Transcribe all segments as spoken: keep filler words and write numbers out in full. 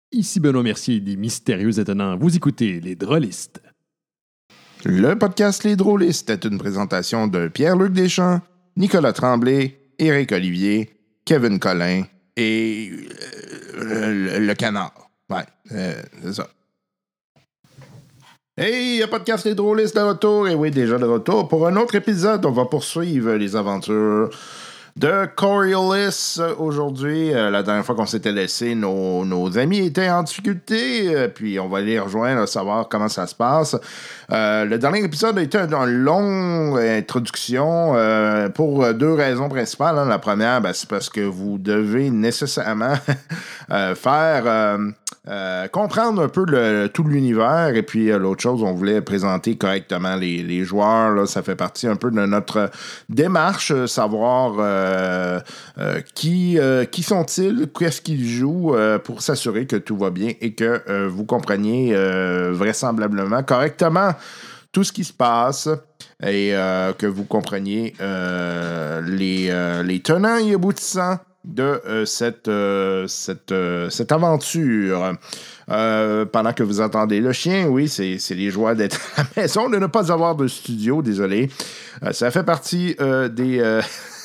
Ici Benoît Mercier des Mystérieux Étonnants. Vous écoutez Les Drôlistes. Le podcast Les Drôlistes est une présentation de Pierre-Luc Deschamps, Nicolas Tremblay, Éric Olivier, Kevin Collin et euh, le, le canard. Ouais, euh, c'est ça. Hey, le podcast Les Drôlistes de retour. Et oui, déjà de retour pour un autre épisode. On va poursuivre les aventures de Coriolis aujourd'hui. Euh, la dernière fois qu'on s'était laissé, nos, nos amis étaient en difficulté. Euh, puis on va les rejoindre, savoir comment ça se passe. Euh, le dernier épisode a été une, une longue introduction euh, pour deux raisons principales. Hein. La première, ben, c'est parce que vous devez nécessairement euh, faire... Euh, Euh, comprendre un peu le, tout l'univers, et puis euh, l'autre chose, on voulait présenter correctement les, les joueurs, là, ça fait partie un peu de notre démarche, euh, savoir euh, euh, qui, euh, qui sont-ils, qu'est-ce qu'ils jouent, euh, pour s'assurer que tout va bien et que euh, vous compreniez euh, vraisemblablement correctement tout ce qui se passe et euh, que vous compreniez euh, les, euh, les tenants et aboutissants de euh, cette, euh, cette, euh, cette aventure. Euh, pendant que vous entendez le chien, oui, c'est, c'est les joies d'être à la maison, de ne pas avoir de studio, désolé. Euh, ça fait partie euh, des... Euh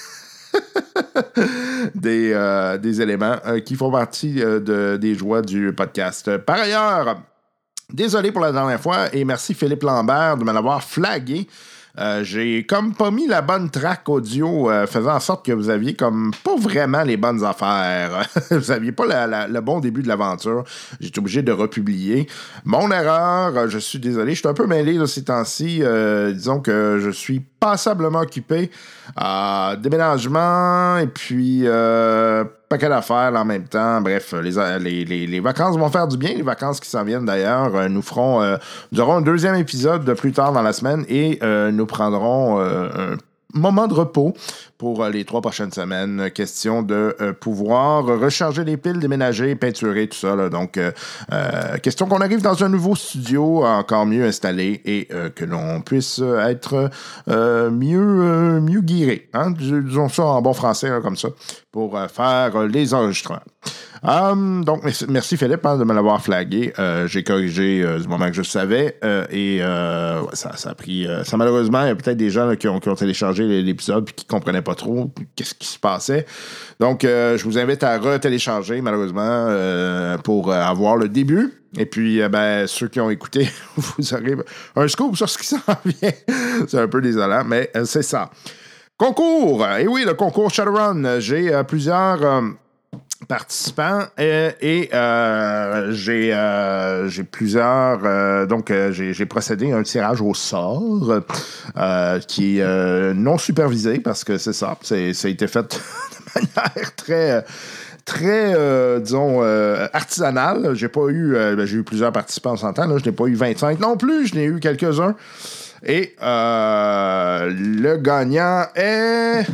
des, euh, des éléments euh, qui font partie euh, de, des joies du podcast. Par ailleurs, désolé pour la dernière fois et merci Philippe Lambert de me l'avoir flagué. Euh, j'ai comme pas mis la bonne track audio, euh, faisant en sorte que vous aviez comme pas vraiment les bonnes affaires. Vous aviez pas la, la, le bon début de l'aventure. J'étais obligé de republier. Mon erreur, je suis désolé, je suis un peu mêlé là, ces temps-ci. Euh, disons que je suis passablement occupé. Euh, déménagement et puis euh, paquet d'affaires là, en même temps. Bref, les, les, les, les vacances vont faire du bien. Les vacances qui s'en viennent d'ailleurs euh, nous feront... Euh, nous aurons un deuxième épisode de plus tard dans la semaine et euh, nous prendrons euh, un moment de repos pour euh, les trois prochaines semaines. Question de euh, pouvoir recharger les piles, déménager, peinturer, tout ça. Là. Donc, euh, euh, question qu'on arrive dans un nouveau studio encore mieux installé et euh, que l'on puisse être euh, mieux, euh, mieux guiré. Hein? Disons ça en bon français, là, comme ça, pour euh, faire euh, les enregistrements. Um, donc, merci Philippe hein, de me l'avoir flagué. Euh, j'ai corrigé euh, du moment que je savais euh, et euh, ça, ça a pris... Euh, ça malheureusement, il y a peut-être des gens là, qui, ont, qui ont téléchargé l'épisode et qui ne comprenaient pas trop qu'est-ce qui se passait. Donc, euh, je vous invite à retélécharger malheureusement euh, pour avoir le début. Et puis, euh, ben, ceux qui ont écouté, vous aurez un scoop sur ce qui s'en vient. C'est un peu désolant, mais euh, c'est ça. Concours! Et oui, le concours Shadowrun. J'ai euh, plusieurs... Euh, participants et, et euh, j'ai, euh, j'ai plusieurs euh, donc euh, j'ai, j'ai procédé à un tirage au sort euh, qui est euh, non supervisé parce que c'est ça, c'est, ça a été fait de manière très très euh, disons euh, artisanale. J'ai pas eu euh, ben, j'ai eu plusieurs participants en s'entend, là, je n'ai pas eu vingt-cinq non plus, je n'ai eu quelques-uns et euh, le gagnant est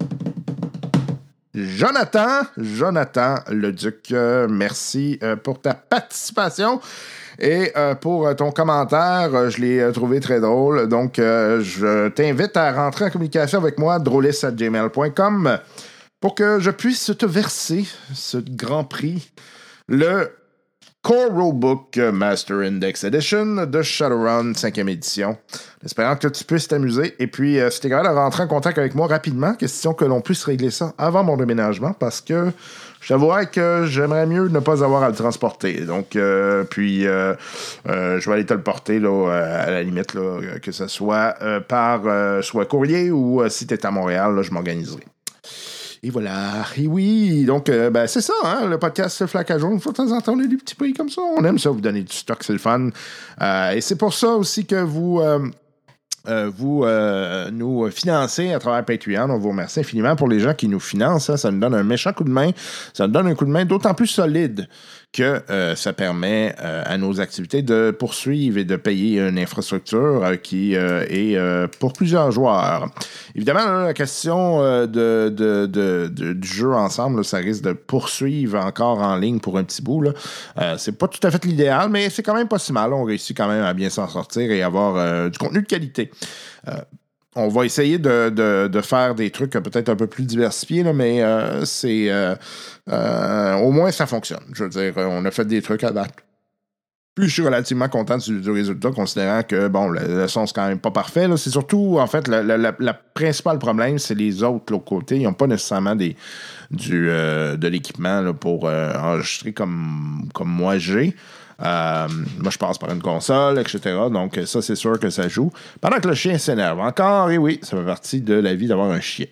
Jonathan, Jonathan Leduc, euh, merci euh, pour ta participation et euh, pour euh, ton commentaire, euh, je l'ai euh, trouvé très drôle. Donc, euh, je t'invite à rentrer en communication avec moi, drôliste arobase gmail point com, pour que je puisse te verser ce grand prix, le Core Rulebook Master Index Edition de Shadowrun cinquième édition. Espérant que tu puisses t'amuser. Et puis, euh, si tu es capable de rentrer en contact avec moi rapidement, question que l'on puisse régler ça avant mon déménagement, parce que je t'avouerais que j'aimerais mieux ne pas avoir à le transporter. Donc, euh, puis, euh, euh, je vais aller te le porter, là, à la limite, là, que ce soit euh, par euh, soit courrier ou euh, si tu es à Montréal, là, je m'organiserai. Et voilà. Et oui, donc, euh, ben, c'est ça, hein, le podcast Flac à jaune. De temps en temps, on a des petits prix comme ça. On aime ça, vous donner du stock, c'est le fun. Euh, et c'est pour ça aussi que vous... Euh, Euh, vous euh, nous financez à travers Patreon. On vous remercie infiniment pour les gens qui nous financent. Hein. Ça nous donne un méchant coup de main. Ça nous donne un coup de main d'autant plus solide que euh, ça permet euh, à nos activités de poursuivre et de payer une infrastructure euh, qui euh, est euh, pour plusieurs joueurs. Évidemment, là, la question euh, de, de, de, de, du jeu ensemble, là, ça risque de poursuivre encore en ligne pour un petit bout. Là. Euh, c'est pas tout à fait l'idéal, mais c'est quand même pas si mal. On réussit quand même à bien s'en sortir et avoir euh, du contenu de qualité. Euh, on va essayer de, de, de faire des trucs peut-être un peu plus diversifiés, là, mais euh, c'est euh, euh, au moins ça fonctionne. Je veux dire, on a fait des trucs à date. Puis je suis relativement content du, du résultat, considérant que bon, le, le son c'est quand même pas parfait. Là. C'est surtout, en fait, le, le, le, le principal problème, c'est les autres l'autre côté. Ils n'ont pas nécessairement des, du, euh, de l'équipement là, pour euh, enregistrer comme, comme moi j'ai. Euh, moi, je passe par une console, et cetera. Donc, ça, c'est sûr que ça joue. Pendant que le chien s'énerve encore, et oui, ça fait partie de la vie d'avoir un chien.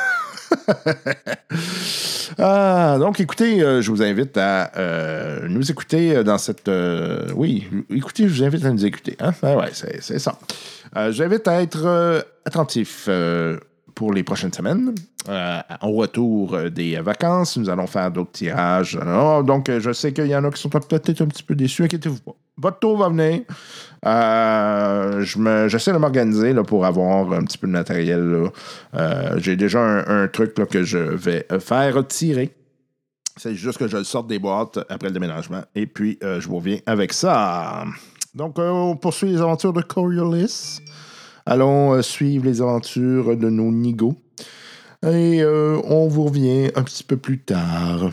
ah, donc, écoutez, euh, je vous invite à euh, nous écouter dans cette... Euh, oui, écoutez, je vous invite à nous écouter. Hein? Ah ouais, c'est, c'est ça. Euh, je vous invite à être euh, attentif euh, pour les prochaines semaines. Euh, au retour des vacances, nous allons faire d'autres tirages. Alors, donc, je sais qu'il y en a qui sont peut-être un petit peu déçus. Inquiétez-vous pas. Votre tour va venir. Euh, je me, j'essaie de m'organiser là, pour avoir un petit peu de matériel. Là. Euh, j'ai déjà un, un truc là, que je vais faire tirer. C'est juste que je le sorte des boîtes après le déménagement. Et puis, euh, je vous reviens avec ça. Donc, euh, on poursuit les aventures de Coriolis. Allons euh, suivre les aventures de nos nigauds. Et euh, on vous revient un petit peu plus tard.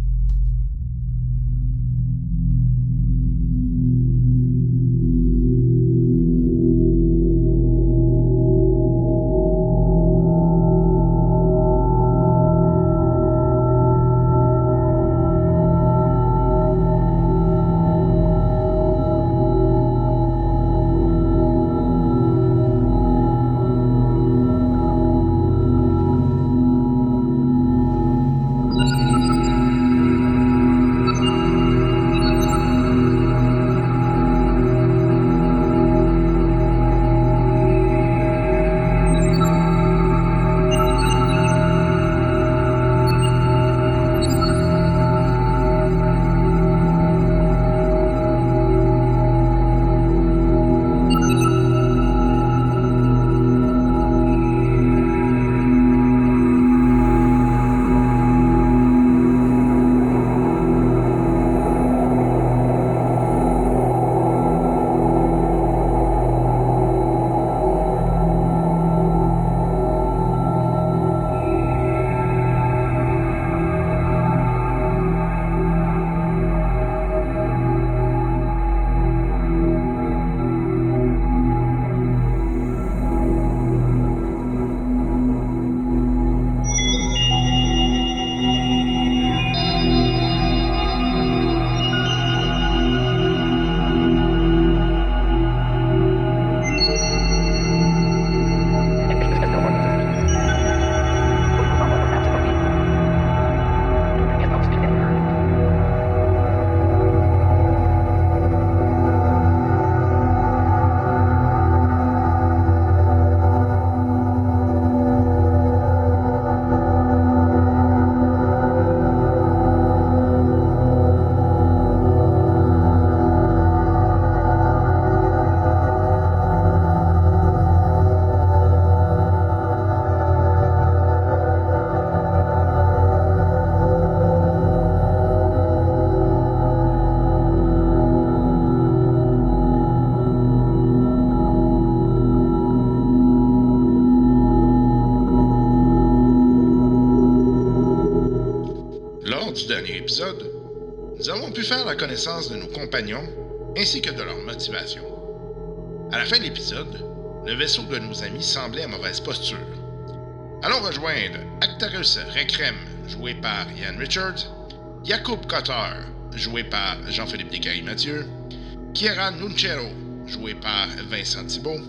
Du dernier épisode, nous avons pu faire la connaissance de nos compagnons ainsi que de leur motivation. À la fin de l'épisode, le vaisseau de nos amis semblait en mauvaise posture. Allons rejoindre Actarus Recrem, joué par Ian Richards, Jacob Cotter, joué par Jean-Philippe Descaries-Mathieu, Kiera Nunchero, joué par Vincent Thibault,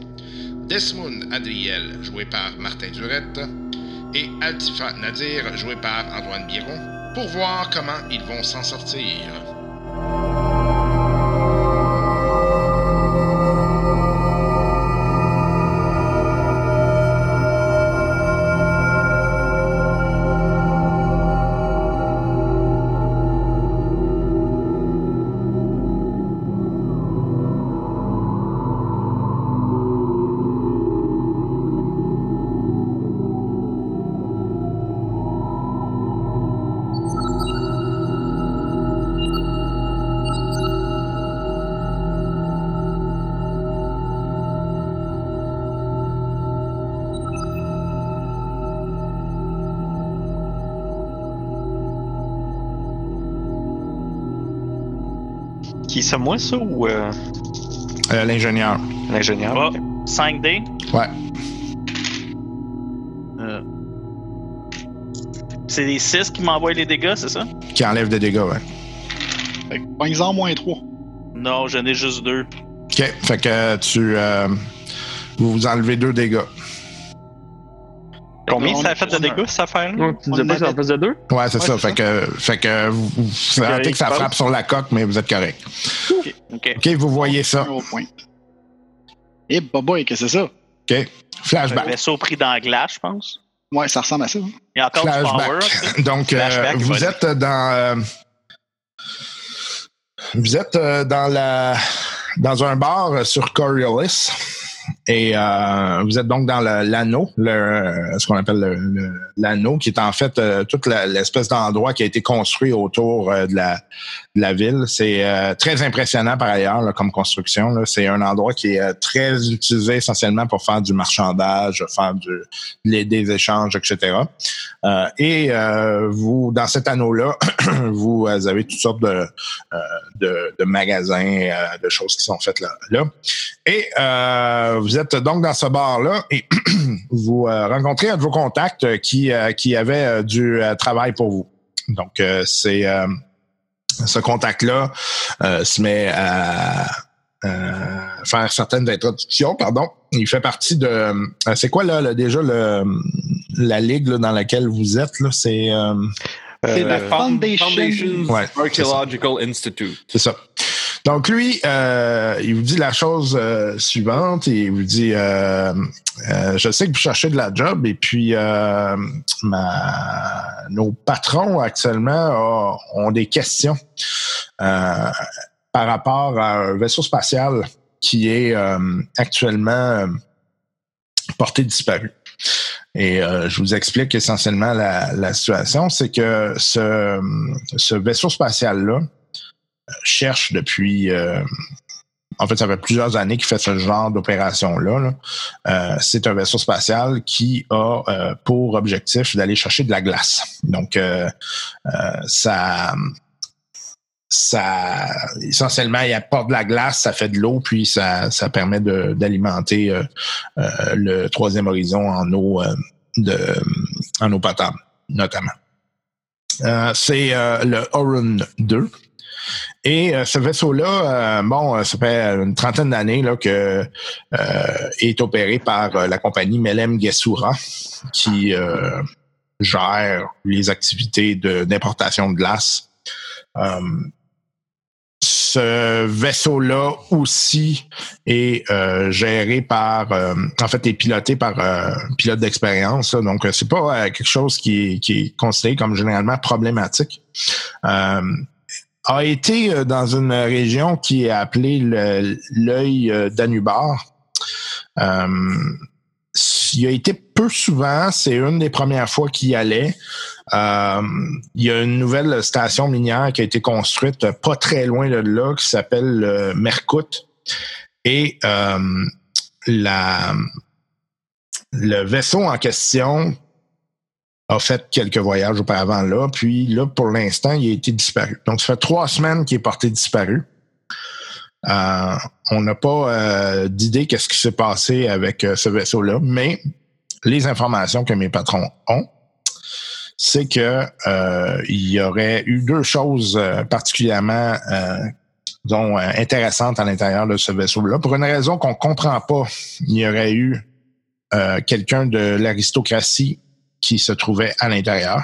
Desmond Adriel, joué par Martin Durette, et Altifa Nadir, joué par Antoine Biron, pour voir comment ils vont s'en sortir. Qui c'est moi, ça, ou euh, Euh, l'ingénieur. l'ingénieur? Ah, Ok. cinq dés. Ouais. Euh, C'est les six qui m'envoient les dégâts, c'est ça? Qui enlève des dégâts, ouais. Fait que, pogne-en moins trois. Non, j'en ai juste deux. OK. Fait que tu. Euh, vous vous enlevez deux dégâts. Combien On ça a- a fait de on a- dégâts, cette affaire-là? Non, tu On disais pas que ça en avait- faisait deux? Ouais, c'est Ouais, ça. c'est Fait que, fait que vous, vous sentez que ça frappe sur la coque, mais vous êtes correct. Ok. Ok. OK, vous voyez ça. Un au point. Eh, boboy, qu'est-ce que c'est ça? OK. Un Flashback. vaisseau pris dans la glace, je pense. Ouais, ça ressemble à ça. hein. Il y a encore du power. Flashback. Donc, euh, Flashback, vous vas-y. êtes dans. euh, vous êtes euh, dans la dans un bar sur Coriolis. Et euh, vous êtes donc dans le- l'anneau, le, ce qu'on appelle le- le- l'anneau, qui est en fait euh, toute la- l'espèce d'endroit qui a été construit autour euh, de, la, de la ville. C'est euh, très impressionnant par ailleurs là, comme construction. Là. C'est un endroit qui est euh, très utilisé essentiellement pour faire du marchandage, faire du, les, des échanges, et cetera. Euh, et euh, vous, dans cet anneau-là, vous avez toutes sortes de, euh, de, de magasins, euh, de choses qui sont faites là. là. Et euh, vous êtes donc dans ce bar-là et vous euh, rencontrez un de vos contacts euh, qui, euh, qui avait euh, du euh, travail pour vous. Donc, euh, c'est euh, ce contact-là euh, se met à euh, faire certaines introductions, pardon. Il fait partie de... Euh, c'est quoi, là, le, déjà, le, la ligue là, dans laquelle vous êtes? Là, c'est... Euh, C'est la Euh, Foundation. Foundations Ouais, Archaeological Institute. C'est ça. Donc lui, euh, il vous dit la chose euh, suivante. Il vous dit, euh, euh, je sais que vous cherchez de la job et puis euh, ma, nos patrons actuellement ont, ont des questions euh, par rapport à un vaisseau spatial qui est euh, actuellement euh, porté disparu. Et euh, je vous explique essentiellement la, la situation, c'est que ce, ce vaisseau spatial-là cherche depuis... Euh, en fait, ça fait plusieurs années qu'il fait ce genre d'opération-là. Là. Euh, c'est un vaisseau spatial qui a euh, pour objectif d'aller chercher de la glace. Donc, euh, euh, ça... ça essentiellement il apporte de la glace, ça fait de l'eau, puis ça, ça permet de, d'alimenter euh, euh, le troisième horizon en eau euh, de en eau potable, notamment. Euh, c'est euh, le Orun deux. Et euh, ce vaisseau-là, euh, bon, ça fait une trentaine d'années là, que euh, est opéré par euh, la compagnie Melem Gesura, qui euh, gère les activités de, d'importation de glace. Euh, Ce vaisseau-là aussi est euh, géré par, euh, en fait, est piloté par euh, un pilote d'expérience. Là. Donc, c'est pas euh, quelque chose qui est, qui est considéré comme généralement problématique. Euh, a été euh, dans une région qui est appelée le, l'œil euh, d'Anubar. Euh, il a été peu souvent, c'est une des premières fois qu'il y allait. Euh, il y a une nouvelle station minière qui a été construite pas très loin de là, qui s'appelle euh, Merkut. Et euh, la, le vaisseau en question a fait quelques voyages auparavant là, puis là, pour l'instant, il a été disparu. Donc, ça fait trois semaines qu'il est porté disparu. Euh, on n'a pas euh, d'idée qu'est-ce qui s'est passé avec euh, ce vaisseau-là, mais les informations que mes patrons ont, c'est que euh, il y aurait eu deux choses euh, particulièrement euh, disons, euh, intéressantes à l'intérieur de ce vaisseau-là. Pour une raison qu'on comprend pas, il y aurait eu euh, quelqu'un de l'aristocratie qui se trouvait à l'intérieur.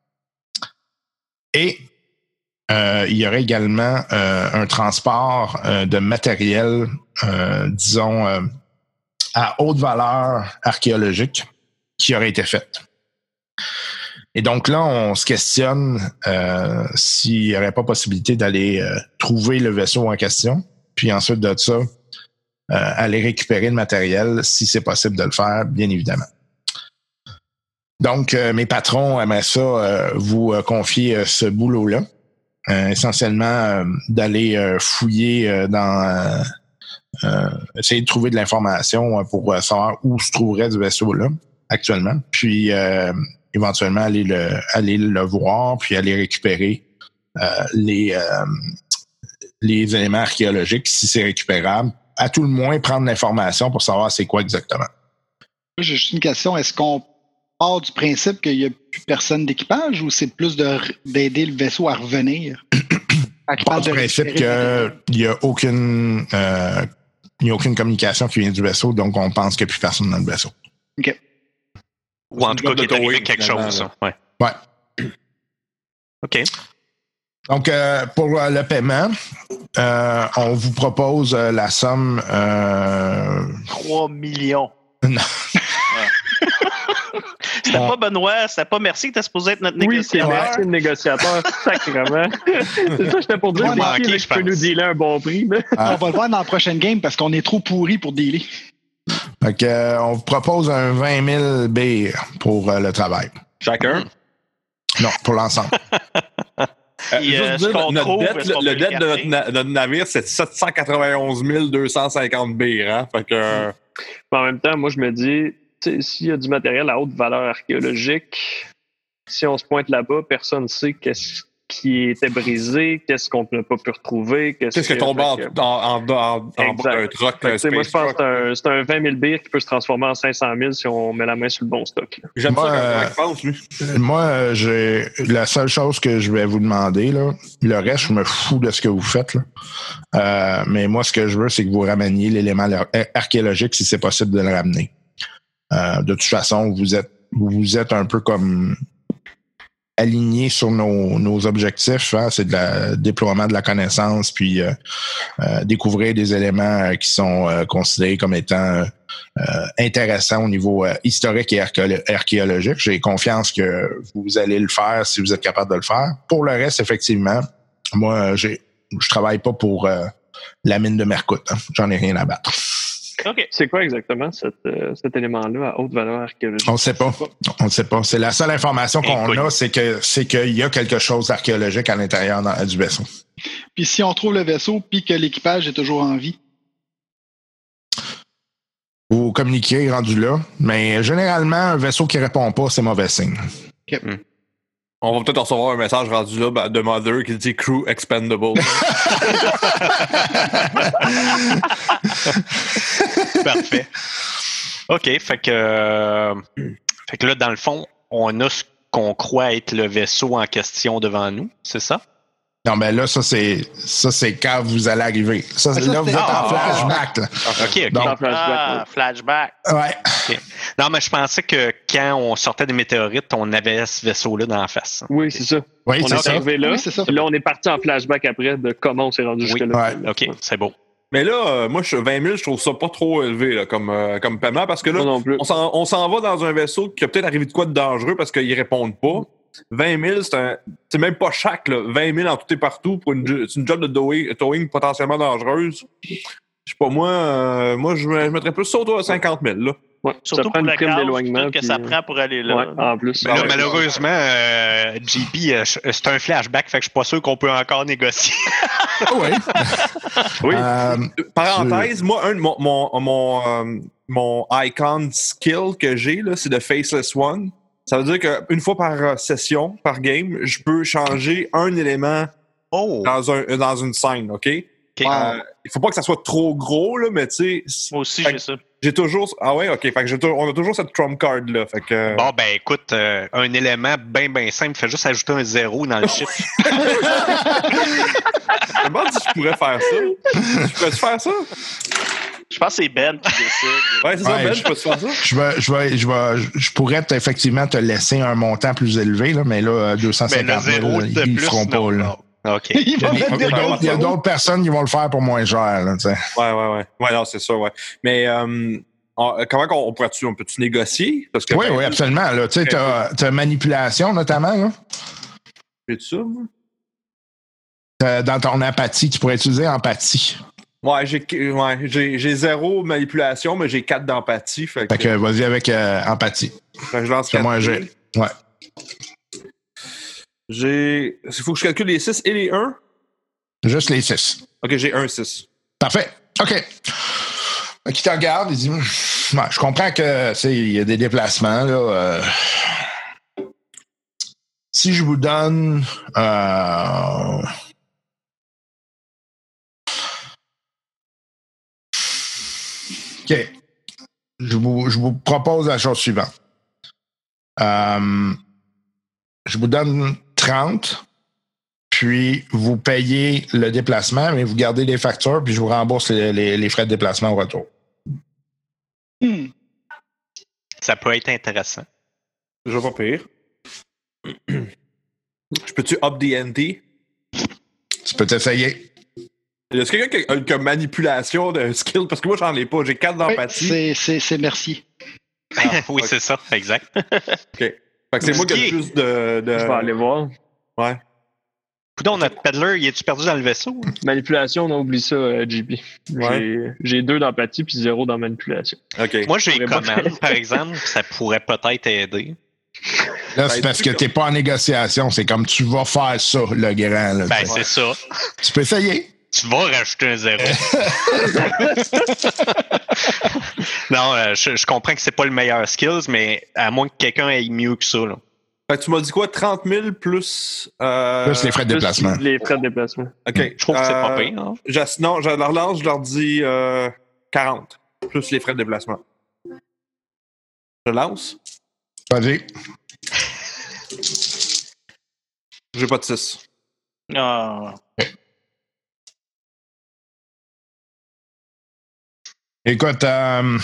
Et euh, il y aurait également euh, un transport euh, de matériel, euh, disons, euh, à haute valeur archéologique qui aurait été fait. Et donc là, on se questionne euh, s'il n'y aurait pas possibilité d'aller euh, trouver le vaisseau en question, puis ensuite de ça, euh, aller récupérer le matériel, si c'est possible de le faire, bien évidemment. Donc, euh, mes patrons aimeraient ça euh, vous euh, confier euh, ce boulot-là. Euh, essentiellement, euh, d'aller euh, fouiller euh, dans... Euh, euh, essayer de trouver de l'information euh, pour euh, savoir où se trouverait ce vaisseau-là actuellement. Puis, euh, éventuellement, aller le, aller le voir, puis aller récupérer euh, les, euh, les éléments archéologiques, si c'est récupérable. À tout le moins, prendre l'information pour savoir c'est quoi exactement. J'ai juste une question. Est-ce qu'on part du principe qu'il n'y a plus personne d'équipage ou c'est plus de, d'aider le vaisseau à revenir? On part du principe qu'il n'y a aucune euh, il n'y a aucune communication qui vient du vaisseau, donc on pense qu'il n'y a plus personne dans le vaisseau. OK. Ou en tout cas, qu'il est arrivé quelque finalement, chose. là. Ouais. Ouais. OK. Donc, euh, pour euh, le paiement, euh, on vous propose euh, la somme... Euh... trois millions. Non. C'était Ah. pas Benoît, c'était pas Merci qui était supposé être notre Oui, c'est négociateur. merci le négociateur, sacrément. C'est ça, j'étais pour dire, Ouais, c'est manqué, qui là, je qui peut pense. nous dealer un bon prix. là? Ah. On va le voir dans la prochaine game parce qu'on est trop pourris pour dealer. Fait que, euh, on vous propose un vingt mille beers pour euh, le travail. Chacun. Non, pour l'ensemble. Euh, Puis, juste euh, dire, ce qu'on notre trouve, dette, est-ce qu'on le peut dette le de notre, garder? na- notre navire, c'est sept cent quatre-vingt-onze mille deux cent cinquante beers. Hein? Fait que, euh, Mais en même temps, moi, je me dis, tu sais, s'il y a du matériel à haute valeur archéologique, si on se pointe là-bas, personne ne sait qu'est-ce qui était brisé, qu'est-ce qu'on n'a pas pu retrouver. qu'est-ce qui est que- tombé en, fait que- en, en, en, en bas d'un Exact. truck, Fait que, un tu sais, moi, je space pense que truck? c'est un, c'est un vingt mille beers qui peut se transformer en cinq cent mille si on met la main sur le bon stock. là. J'aime Moi, ça quand euh, Mike pense, lui. Moi, euh, j'ai la seule chose que je vais vous demander, là, le reste, je me fous de ce que vous faites. Là. Euh, mais moi, ce que je veux, c'est que vous rameniez l'élément ar- archéologique si c'est possible de le ramener. Euh, de toute façon, vous êtes vous êtes un peu comme aligné sur nos, nos objectifs. Hein? C'est de la déploiement de la connaissance, puis euh, euh, découvrir des éléments euh, qui sont euh, considérés comme étant euh, intéressants au niveau euh, historique et archéolo- archéologique. J'ai confiance que vous allez le faire si vous êtes capable de le faire. Pour le reste, effectivement, moi, j'ai, je travaille pas pour euh, la mine de Mercoute. Hein? J'en ai rien à battre. OK. C'est quoi exactement cet, euh, cet élément-là à haute valeur archéologique? On ne sait pas. On ne sait pas. C'est la seule information qu'on Inconnu. a, c'est que c'est qu'il y a quelque chose d'archéologique à l'intérieur dans- du vaisseau. Puis si on trouve le vaisseau puis que l'équipage est toujours en vie, Vous communiquez rendu là, mais généralement, un vaisseau qui répond pas, c'est mauvais signe. On va peut-être recevoir un message rendu là ben, de Mother qui dit Crew Expendable. Parfait. OK, fait que, euh, fait que là, dans le fond, on a ce qu'on croit être le vaisseau en question devant nous, c'est ça? Non, mais là, ça, c'est ça, c'est quand vous allez arriver. Ça, c'est Ah, ça, là, vous êtes c'était- en ah, flashback. Là. OK, OK. Donc, Dans Flashback, Ah, oui. flashback. Ouais. Non, mais je pensais que quand on sortait des météorites, on avait ce vaisseau-là dans la face. Oui, c'est ça. Oui, On c'est est ça. arrivé là. Oui, c'est ça. Puis là, on est parti en flashback après de comment on s'est rendu Oui. jusque-là. Ouais. OK, c'est beau. Mais là, euh, moi, je, vingt mille, je trouve ça pas trop élevé là, comme, euh, comme paiement parce que là, Moi non plus. on s'en, on s'en va dans un vaisseau qui a peut-être arrivé de quoi de dangereux parce qu'ils répondent pas. vingt mille, c'est, un, c'est même pas chaque. Là. vingt mille en tout et partout pour une, jo- c'est une job de towing, towing potentiellement dangereuse. Je sais pas, moi, euh, moi je, me- je mettrais plus ça autour de cinquante mille. Là. Ouais, Surtout ça prend pour une la prime case d'éloignement. que puis, ça euh, prend pour aller là. Ouais, en plus. Mais là, Ah ouais. malheureusement, euh, J P, euh, c'est un flashback, fait que je suis pas sûr qu'on peut encore négocier. Oui. Oui. Euh, Parenthèse, moi, un de mon, mon, mon, euh, mon icon skill que j'ai, là, c'est de Faceless One. Ça veut dire qu'une fois par euh, session, par game, je peux changer un élément Oh! dans, un, dans une scène, OK? OK. Euh, il faut pas que ça soit trop gros, là, mais tu sais, Moi aussi, Fait j'ai que- ça. j'ai toujours... Ah ouais, OK. Fait que j'ai tou- on a toujours cette trump card-là. Fait que... Bon, ben écoute, euh, un élément bien, bien simple, fais juste ajouter un zéro dans le chiffre. Je me demande si je pourrais faire ça. Je pourrais faire ça? Je pense que c'est Ben qui décide. Ouais, c'est ça, Ouais, Ben, je- je peux faire ça? je vais, je vais, je vais, je pourrais t- effectivement te laisser un montant plus élevé, là, mais là, euh, deux cent Mais le cinquante mille, zéro de ils le plus, feront non, pas. Là. non. OK. il Il y va a, des- mettre il y a des d'autres, il y a d'autres personnes qui vont le faire pour moins cher. Là, tu sais. Ouais, ouais, ouais. Ouais, non, c'est ça, ouais. Mais euh, on- comment on, on pourrait-tu, on peut-tu négocier? Parce que, Oui, ben, oui, absolument. Là, tu sais, t'as, t'as manipulation notamment. Là. j'ai ça, moi? T'as- dans ton empathie, tu pourrais utiliser empathie. Ouais, j'ai, ouais, j'ai, j'ai zéro manipulation, mais j'ai quatre d'empathie. Fait que, Fait que vas-y avec euh, empathie. fait que je lance C'est quatre moi un dés. jet. Ouais. J'ai. Il faut que je calcule les six et les un? Juste les six. Ok, j'ai un six. Parfait. OK. Fait qu'il te regarde, il dit Hum, ouais, je comprends que tu sais, il y a des déplacements. Là, euh, si je vous donne euh, OK. Je vous, je vous propose la chose suivante. Euh, je vous donne trente, puis vous payez le déplacement, mais vous gardez les factures, puis je vous rembourse les, les, les frais de déplacement au retour. Hmm. Ça peut être intéressant. Je vais pas pire. Je peux-tu up the ante? Tu peux t'essayer. Est-ce que quelqu'un qui a, qui a manipulation de skill? Parce que moi, j'en ai pas. J'ai quatre Oui, d'empathie. c'est, c'est, c'est merci. oui, ok. c'est ça, exact. OK. Fait que c'est moi qui ai le plus de, de... Je vais aller voir. Ouais. Coudon, notre peddler, il est-tu perdu dans le vaisseau? Manipulation, on oublie ça, euh, J P. Ouais. J'ai, j'ai deux d'empathie puis zéro dans manipulation. OK. Moi, j'ai Je pourrais pas commande, par exemple, ça pourrait peut-être aider. Là, c'est parce que t'es pas en négociation. C'est comme tu vas faire ça, le grand. Là, Ben, tu sais. c'est ça. Tu peux essayer. Tu vas rajouter un zéro. non, euh, je, je comprends que c'est pas le meilleur skills, mais à moins que quelqu'un ait mieux que ça. Là. Fait que tu m'as dit quoi? trente mille plus... Euh... Plus les frais de Plus déplacement. Les frais de déplacement. OK. Je trouve que c'est pas Euh, pire. Hein? je- Non, je leur lance, je leur dis euh, quarante. Plus les frais de déplacement. Je lance. Vas-y. J'ai pas de six. Ah. Écoute, euh,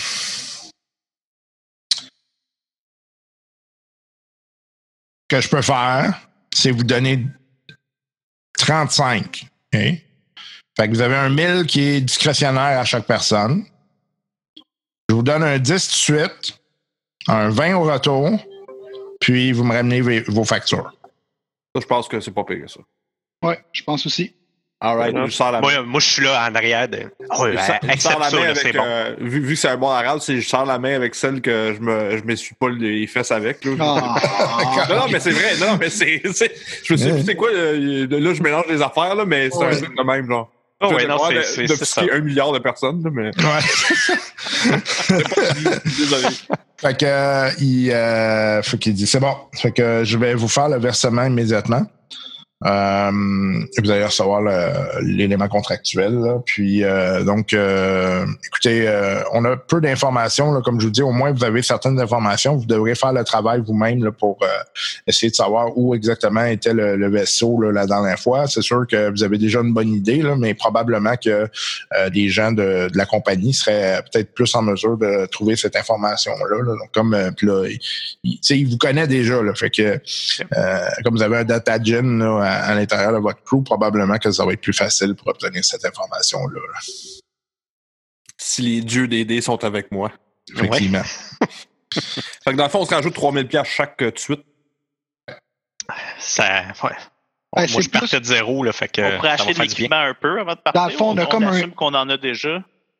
ce que je peux faire, c'est vous donner trente-cinq. OK? Fait que vous avez un mille qui est discrétionnaire à chaque personne. Je vous donne un dix tout de suite, un vingt au retour, puis vous me ramenez v- vos factures. Ça, je pense que c'est pas pire que ça. Oui, je pense aussi. All right, Ouais. je sors la main. Moi, moi, je suis là en arrière de. Oh, Je sors- je accepte sors la ça, main là, avec, c'est bon. euh, vu, vu que c'est un bon arabe, c'est je sors la main avec celle que je me je m'essuie pas les fesses avec. Là. Ah. Non, non, mais c'est vrai. Non, non, mais c'est. c'est je me sais plus c'est quoi. le- le- là, je mélange les affaires, là, mais c'est Ouais. un truc de même, genre. Oh, ouais, J'ai non, le droit c'est- de- c'est- de c'est ça. piquer un milliard de personnes, là, mais. Ouais. Désolé. Fait que, euh, il, euh, fait qu'il dit, c'est bon. Fait que je vais vous faire le versement immédiatement. Euh, vous allez recevoir le- l'élément contractuel. Là. Puis, euh, donc, euh, écoutez, euh, on a peu d'informations. Là, comme je vous dis, au moins, vous avez certaines informations. Vous devrez faire le travail vous-même là, pour euh, essayer de savoir où exactement était le, le vaisseau là, la dernière fois. C'est sûr que vous avez déjà une bonne idée, là, mais probablement que euh, des gens de, de la compagnie seraient peut-être plus en mesure de trouver cette information-là. Là. Donc, comme euh, puis là, il, il, tu sais, il vous connaît déjà. Là, fait que euh, comme vous avez un data gen là, à, à l'intérieur de votre crew, probablement que ça va être plus facile pour obtenir cette information-là. Là. Si les dieux des dés sont avec moi. Effectivement. Fait que dans le fond, on se rajoute trois mille piastres chaque euh, tout de suite. Ça, ouais. Ben, Moi, c'est je partais plus- de zéro, là, fait que On ça pourrait va acheter de faire du bien. l'équipement un peu avant de partir. Dans le fond, on a on, comme un- assume qu'on en a déjà.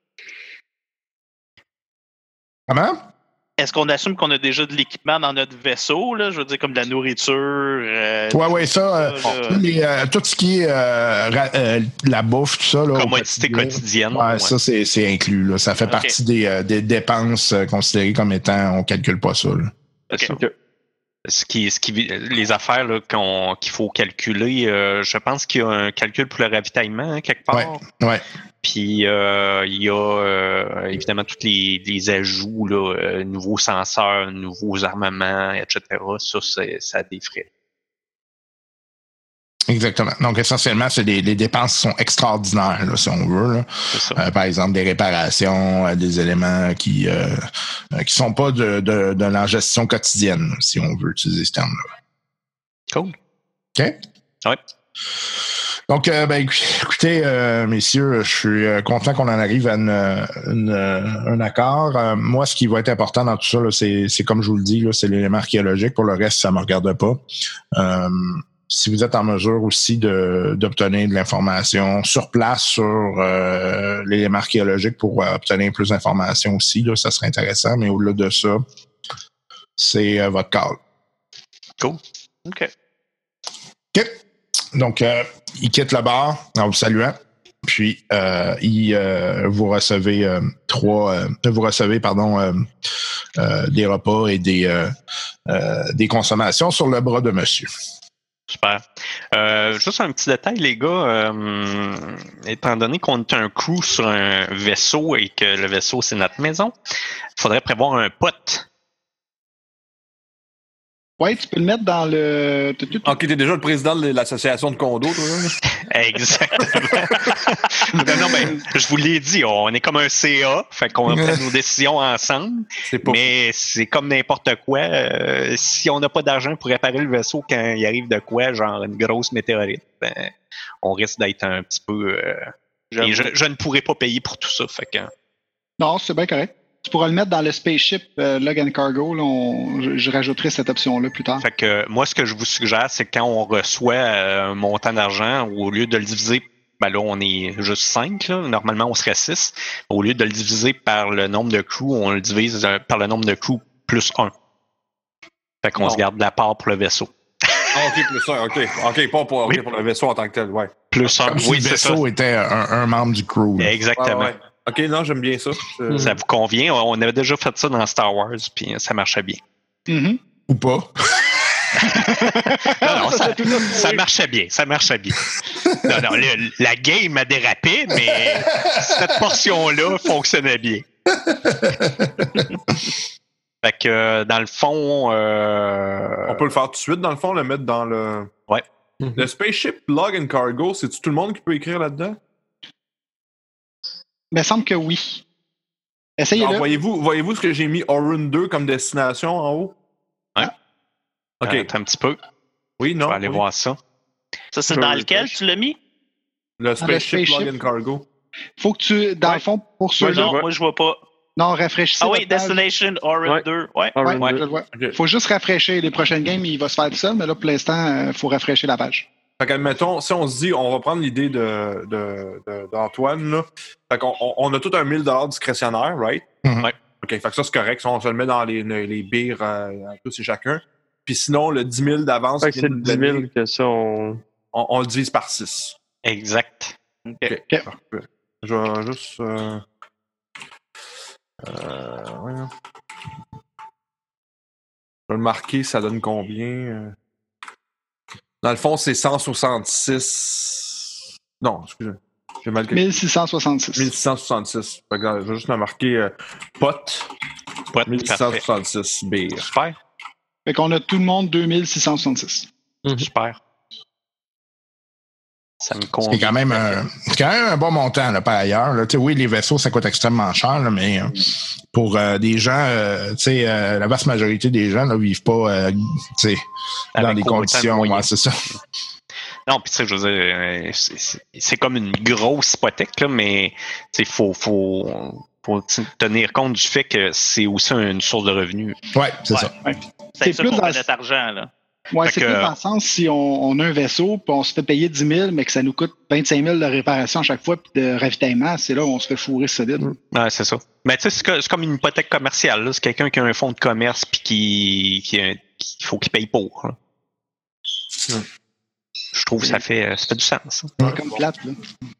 Comment? Est-ce qu'on assume qu'on a déjà de l'équipement dans notre vaisseau, là? Je veux dire, comme de la nourriture. Euh, Ouais, ouais, ça, euh, là. tous les, euh, tout ce qui est euh, ra- euh, la bouffe, tout ça. Là, au Commodité quotidien, quotidienne. Ouais, ouais. ça, c'est, c'est inclus. Là. Ça fait Ok. partie des, euh, des dépenses euh, considérées comme étant, on calcule pas ça. Là. C'est ça. Ok. Ce qui, ce qui, les affaires là, qu'on, qu'il faut calculer, euh, je pense qu'il y a un calcul pour le ravitaillement hein, quelque part. Ouais, ouais. Puis euh, il y a euh, évidemment tous les, les ajouts, là, euh, nouveaux senseurs, nouveaux armements, et cetera. Ça, c'est, ça a des frais. Exactement. Donc, essentiellement, c'est des, des dépenses qui sont extraordinaires, là, si on veut. Là. C'est ça. Euh, par exemple, des réparations, euh, des éléments qui euh, euh, qui sont pas de, de, de la gestion quotidienne, si on veut utiliser ce terme-là. Cool. OK? Ouais. Donc, euh, ben, écoutez, euh, messieurs, je suis euh, content qu'on en arrive à une, une, un accord. Euh, moi, ce qui va être important dans tout ça, là, c'est, c'est comme je vous le dis, là, c'est l'élément archéologique. Pour le reste, ça me regarde pas. Euh, si vous êtes en mesure aussi de, d'obtenir de l'information sur place sur euh, l'élément archéologique pour euh, obtenir plus d'informations aussi, là, ça serait intéressant. Mais au-delà de ça, c'est euh, votre call. Cool. OK. OK. Donc, euh, il quitte le bar en vous saluant. Puis, euh, il, euh, vous recevez euh, trois, euh, vous recevez, pardon, euh, euh, des repas et des, euh, euh, des consommations sur le bras de monsieur. Super. Euh, juste un petit détail, les gars. Euh, étant donné qu'on est un crew sur un vaisseau et que le vaisseau, c'est notre maison, il faudrait prévoir un pote. Ouais, tu peux le mettre dans le. tu- tu- tu- Ok, t'es déjà le président de l'association de condos, toi. Là? Exactement. non, non, ben, je vous l'ai dit, on est comme un C A, fait qu'on prend nos décisions ensemble, C'est pas mais c'est comme n'importe quoi. Euh, si on n'a pas d'argent pour réparer le vaisseau quand il arrive de quoi, genre une grosse météorite, ben, on risque d'être un petit peu... Euh, et je, je ne pourrais pas payer pour tout ça, fait que... Non, c'est bien correct. Tu pourras le mettre dans le spaceship euh, Log and Cargo. Là, on- je, je rajouterai cette option-là plus tard. Fait que euh, moi, ce que je vous suggère, c'est que quand on reçoit euh, un montant d'argent, au lieu de le diviser, ben là, on est juste cinq, là. Normalement, on serait six. Au lieu de le diviser par le nombre de crews, on le divise euh, par le nombre de crews plus un. Fait qu'on Bon. se garde de la part pour le vaisseau. Ah, ok, plus ça, ok. Ok, pas pour, ok, Oui. pour le vaisseau en tant que tel, ouais. Plus un, Comme si oui, le c'est ça. vaisseau était un, un membre du crew. là. Exactement. Ouais, ouais. Ok, non, j'aime bien ça. Je- Ça vous convient? On avait déjà fait ça dans Star Wars, puis ça marchait bien. Mhm. Ou pas. Non, non, ça, ça marchait bien, ça marchait bien. Non, non, le- la game a dérapé, mais cette portion-là fonctionnait bien. Fait que, euh, dans le fond... Euh... On peut le faire tout de suite, dans le fond, le mettre dans le. Ouais. Le Spaceship Log and Cargo, c'est-tu tout le monde qui peut écrire là-dedans? Mais il semble que oui. Alors, Essayez-le. voyez-vous, voyez-vous ce que j'ai mis Orun deux comme destination en haut? Ouais. Ok. Attends un petit peu, Oui, je non. vais aller oui. voir ça. Ça, c'est Je dans le lequel cache. tu l'as mis? Le Spaceship, spaceship. Log and Cargo. Faut que tu, dans Ouais. le fond, pour ceux Ouais, je là le Non, vois. moi, je vois pas. non, rafraîchissez. Ah oui, votre page. Destination Orin Ouais. deux. Ouais. Ouais, Orin je deux. le vois. Ok. Faut juste rafraîchir. Les prochaines games, il va se faire tout seul, mais là, pour l'instant, il faut rafraîchir la page. Fait qu'admettons, si on se dit, on va prendre l'idée de, de, de- d'Antoine, là. Fait qu'on on, on a tout un mille dollars discrétionnaire, right? Mhm. Ouais. OK, fait que ça, c'est correct. Ça, on se le met dans les, les, les bires euh, à tous et chacun. Puis sinon, le dix mille d'avance, Fait que qu'il c'est nous le dix donner, mille que ça, on. on, on le divise par six. Exact. OK, Ok. parfait. Je vais juste... Euh, euh, voyons. Je vais le marquer, ça donne combien? euh? Dans le fond, c'est cent soixante-six... Non, excusez. J'ai mal calculé. mille six cent soixante-six. mille six cent soixante-six. Fait que, euh, je vais juste me marquer euh, pot, Ouais, mille six cent parfait. soixante-six bière. Super, Fait qu'on a tout le monde deux mille six cent soixante-six. super. Ça me C'est convient. quand même un, c'est quand même un bon montant, là, par ailleurs. Là. Tu sais, oui, les vaisseaux, ça coûte extrêmement cher, là, mais euh, pour euh, des gens, euh, tu sais, euh, la vaste majorité des gens ne vivent pas euh, tu sais, dans Avec des autant de conditions. moyens. Ouais, c'est ça. Non, puis tu sais, je veux dire, euh, c'est- c'est c'est comme une grosse hypothèque, là, mais il faut, faut, faut tenir compte du fait que c'est aussi une source de revenus. Ouais, c'est Ouais. ça. C'est C'est ça plus qu'on dans- fait notre argent, là. Ouais, Fait c'est que- plus dans le sens si on, on a un vaisseau, puis on se fait payer dix mille, mais que ça nous coûte vingt-cinq mille de réparation à chaque fois, puis de ravitaillement, c'est là où on se fait fourrer solide. Ouais, c'est ça. Mais tu sais, c'est co- c'est comme une hypothèque commerciale. là. C'est quelqu'un qui a un fonds de commerce puis qui, qui, a- qu'il faut qu'il paye pour. là. Je trouve que ça fait, ça fait du sens. hein. C'est comme plate, là.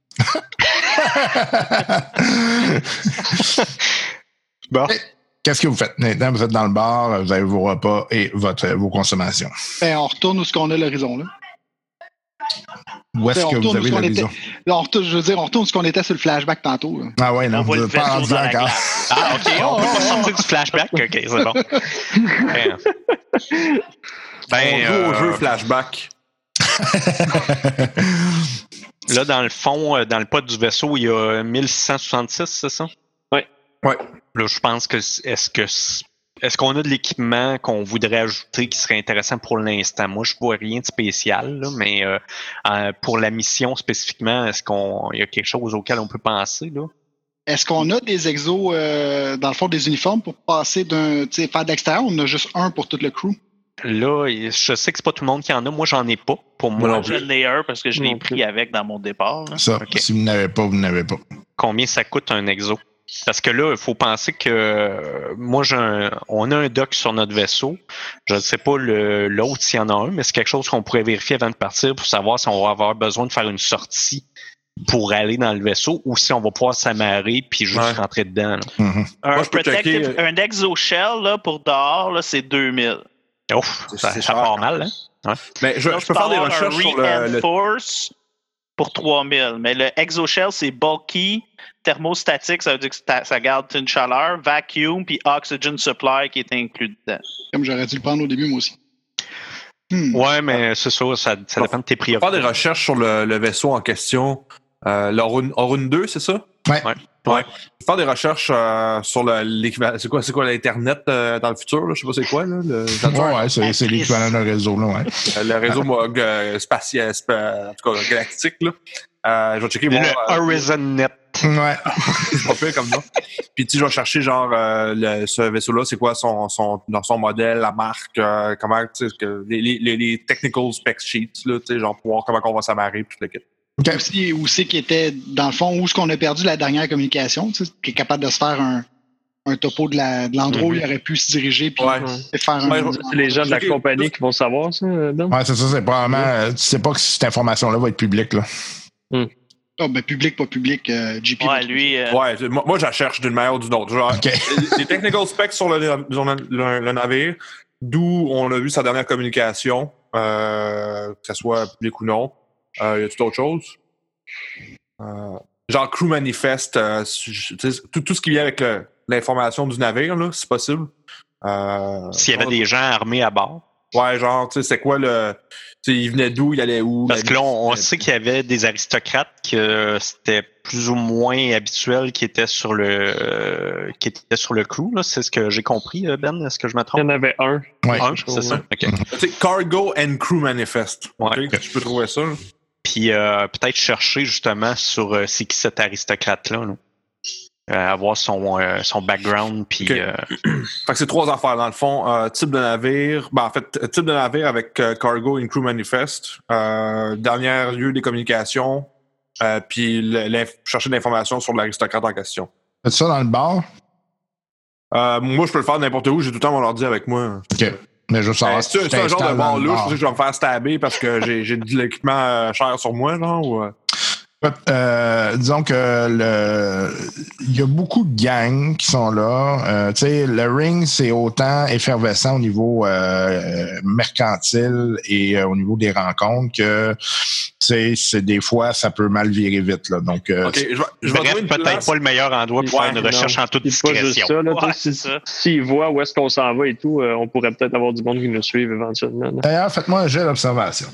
Bon. Qu'est-ce que vous faites? Maintenant, vous êtes dans le bar, vous avez vos repas et votre, vos consommations. Ben, on retourne où ce qu'on a l'horizon, là. Où est-ce On que vous retourne où avez ce qu'on l'horizon? était. Là, on retourne, je veux dire, on retourne où ce qu'on était sur le flashback tantôt, là. Ah ouais, non, On vous voit le n'êtes pas vaisseau rendu dans la encore. glace. Ah, OK. On peut pas sortir du flashback. OK, c'est bon. Ben, ben, On joue au euh, jeu flashback. là, dans le fond, euh, dans le pod du vaisseau, il y a mille six cent soixante-six, c'est ça? Ouais. Là, je pense que c- est-ce que c- est-ce qu'on a de l'équipement qu'on voudrait ajouter qui serait intéressant pour l'instant? Moi, je vois rien de spécial, là, mais euh, euh, pour la mission spécifiquement, est-ce qu'on il y a quelque chose auquel on peut penser là? Est-ce qu'on a des exos, euh, dans le fond, des uniformes pour passer d'un, tu sais, faire de l'extérieur, ou on en a juste un pour tout le crew? Là, je sais que c'est pas tout le monde qui en a. Moi, j'en ai pas. Pour moi, non Je l'ai un parce que je l'ai Non pris plus. avec dans mon départ. là. Ça, Ok. si vous n'avez pas, vous n'avez pas. combien ça coûte un exo? Parce que là, il faut penser que euh, moi, j'ai un, on a un dock sur notre vaisseau. Je ne sais pas le, l'autre s'il y en a un, mais c'est quelque chose qu'on pourrait vérifier avant de partir pour savoir si on va avoir besoin de faire une sortie pour aller dans le vaisseau ou si on va pouvoir s'amarrer puis juste Ouais. rentrer dedans. là. Mhm. Un, Moi, je peux protective- checker, euh, un exoshell là, pour dehors, là, c'est deux mille. Ouf, C'est- ça, c'est ça cher. part mal, hein? Ouais. Mais je, Donc, je peux faire des avoir recherches un sur le, le- Reinforce pour trois mille. Mais le Exoshell, c'est bulky, thermostatique, ça veut dire que ça, ça garde une chaleur, vacuum, puis oxygen supply qui est inclus dedans. Comme j'aurais dû le prendre au début, moi aussi. Hmm. Ouais, mais c'est ça, ça, ça dépend de tes Je peux faire priorités. des recherches sur le, le vaisseau en question. Euh, l'Orun Orun deux, c'est ça? Ouais. Ouais. Ouais. Je vais faire des recherches euh, sur le- l'équivalent. C'est quoi, c'est quoi l'Internet euh, dans le futur? Là? Je sais pas c'est quoi. Là, le, Ouais, ouais, c'est, c'est l'équivalent d'un réseau, là, ouais. le réseau moi, euh, spatial, spa- en tout cas galactique. Là. Euh, je vais checker Le voir. euh, Horizon Net. Ouais. c'est pas pire comme ça. Puis tu sais, je vais chercher genre euh, le, ce vaisseau-là, c'est quoi son, son, dans son modèle, la marque, euh, comment, tu sais, que les, les, les technical spec sheets, là, tu sais, genre pour voir comment on va s'amarrer, puis tout le kit. OK. Aussi, où c'est qui était, dans le fond, où est-ce qu'on a perdu la dernière communication, tu sais, qui est capable de se faire un, un topo de, la, de l'endroit où il aurait pu se diriger puis Ouais. et faire un. Ouais, C'est les gens de la Ok. compagnie qui vont savoir ça, Ben? Ouais, c'est ça, c'est probablement. euh, tu sais pas que cette information-là va être publique, là. Ah, ben, public, pas public, euh, J P. Ouais, lui, euh, Ouais, c'est- moi, moi, je la cherche d'une manière ou d'une autre. Genre, OK. les, les technical specs sur le, sur le, le- le navire, d'où on a vu sa dernière communication, euh, que ce soit public ou non. Euh, y a tout autre chose? Euh, genre crew manifeste, euh, tu sais, tout, tout ce qui vient avec le- l'information du navire, là, si possible. Euh, S'il y avait des gens armés à bord. Ouais, genre, tu sais, c'est quoi le. Tu sais, il venait d'où, il allait où? Parce la- que là, on, on sait qu'il y avait des aristocrates que c'était plus ou moins habituel qui étaient sur le euh, qui étaient sur le crew. Là. C'est ce que j'ai compris, euh, Ben. Est-ce que je me Il y trompe? en avait un. Ouais. Un, c'est ça. OK. Tu sais, cargo and crew manifest. Ouais. Ok, tu peux trouver ça. là. Puis euh, peut-être chercher justement sur euh, c'est qui cet aristocrate-là. Là. Euh, avoir son, euh, son background. Puis Ok. euh, Fait que c'est trois affaires dans le fond. Euh, type de navire, ben en fait, t- type de navire avec euh, cargo and crew manifest. Euh, dernier lieu des communications. Euh, puis le- l'inf- chercher de l'information sur l'aristocrate en question. Fais-tu ça dans le bar? Euh, moi, je peux le faire n'importe où. J'ai tout le temps mon ordi avec moi. OK. Mais je veux savoir Euh, si c'est tu c'est un genre de t'installes dans bar le louche. bar. Je sais que je vais me faire stabber parce que j'ai j'ai de l'équipement euh, cher sur moi, genre. Ou, euh, Euh, disons que le, il y a beaucoup de gangs qui sont là. Euh, tu sais, le ring, c'est autant effervescent au niveau euh, mercantile et euh, au niveau des rencontres que, tu sais, c'est des fois, ça peut mal virer vite, là. Donc, euh, Ok, je vais, je vais bref, trouver une peut-être place. pas le meilleur endroit pour Ouais, faire une recherche non. en toute Puis pas juste discrétion. ça, là, Ouais, si- c'est ça. S'ils voient où est-ce qu'on s'en va et tout, euh, on pourrait peut-être avoir du monde qui nous suive éventuellement. là. d'ailleurs, faites-moi un jet d'observation.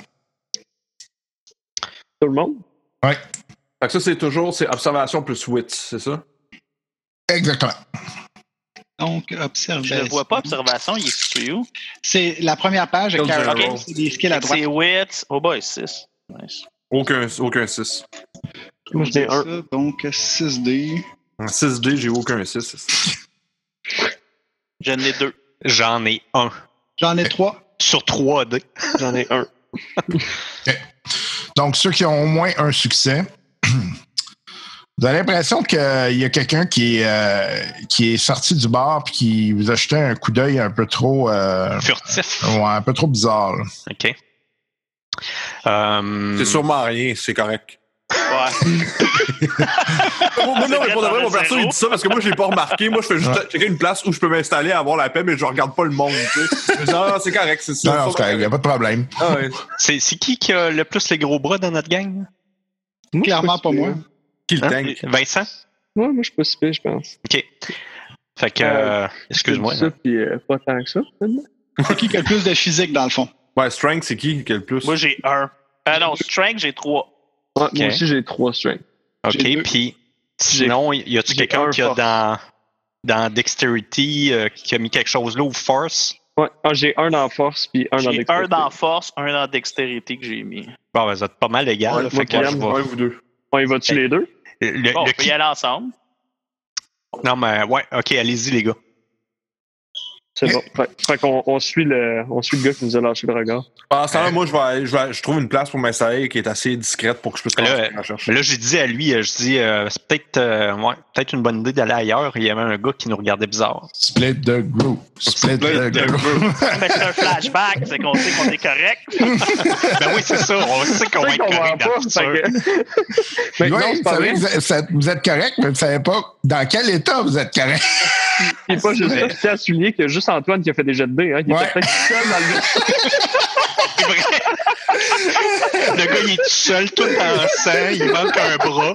Tout le monde? Ouais, Fait que ça, c'est toujours c'est observation plus wit, c'est ça? exactement. Donc, je observation. ne vois pas observation, il est situé où? C'est la première page, Skills carré, general. c'est des skills à droite. C'est wit. Oh boy, six. Nice. Aucun, aucun six. Moi, j'en ai un. Ça, donc, six D. En six D, j'ai aucun six. J'en ai deux. J'en ai un. J'en ai trois. Sur trois D. J'en ai un. Donc, ceux qui ont au moins un succès, vous avez l'impression qu'il y a quelqu'un qui est, euh, qui est sorti du bar et qui vous a jeté un coup d'œil un peu trop, euh, Furtif. ouais, un peu trop bizarre, là. OK. Euh, C'est sûrement rien, c'est correct. Ouais. Moi, non, mais pour de vrai, mon Zéro. perso, il dit ça parce que moi, je l'ai pas remarqué. Moi, je fais juste checker une place où je peux m'installer, avoir la paix, mais je regarde pas le monde, tu sais. Je dis, ah, c'est correct, c'est ça. Non, non, c'est correct, il n'y a pas de problème. Ah, ouais. c'est, c'est qui qui a le plus les gros bras dans notre gang? Moi, Clairement je suis pas moi. Qui le Hein? tank? Vincent? Ouais, moi, je suis pas si pire, je pense. OK. Fait que, euh, excuse-moi. Ça, puis euh, pas tant que ça, finalement. C'est qui qui a le plus de physique, dans le fond? Ouais, strength, c'est qui qui a le plus? Moi, j'ai un. Ah non, strength, j'ai trois. Ouais, Ok. Moi aussi, j'ai trois strengths. OK, j'ai deux. puis sinon, y a-tu j'ai quelqu'un un qui a force. dans, dans Dexterity, euh, qui a mis quelque chose là, ou Force? Ouais, ah, j'ai un dans force, puis un dans J'ai un dextérité. dans force, un dans dextérité que j'ai mis. Bon, ben, vous êtes pas mal égal. Ouais, là, moi, fait que moi, je Kylian, vais- Ouais, vous deux. On y va-tu les deux? Le, Bon, le on peut qui- y aller ensemble. Non, mais ouais, OK, allez-y, les gars. C'est bon. Fait, fait qu'on on suit, le, on suit le gars qui nous a lâché le regard. Pendant ce temps-là, moi, je vais, aller- je vais, je trouve une place pour m'installer qui est assez discrète pour que je puisse Là, commencer ma recherche. Mais là, j'ai dit à lui, euh, je dis, euh, c'est peut-être euh, ouais, peut-être une bonne idée d'aller ailleurs. Il y avait un gars qui nous regardait bizarre. Split the group. Split the the group. Mais c'est un flashback, c'est qu'on sait qu'on est correct. Ben oui, c'est ça. On sait qu'on va C'est être qu'on correct va dans pas, le futur. fait que- Mais Oui, non, c'est vous pas savez, vrai. vous êtes, ça- vous êtes correct, mais vous ne savez pas dans quel état vous êtes correct. Puis pas juste ça, je tiens à souligner qu'il y a juste Antoine qui a fait des jets de dés. Hein, qui Ouais. était peut-être seul dans le C'est vrai. Le gars, il est tout seul, tout en sang, il manque un bras.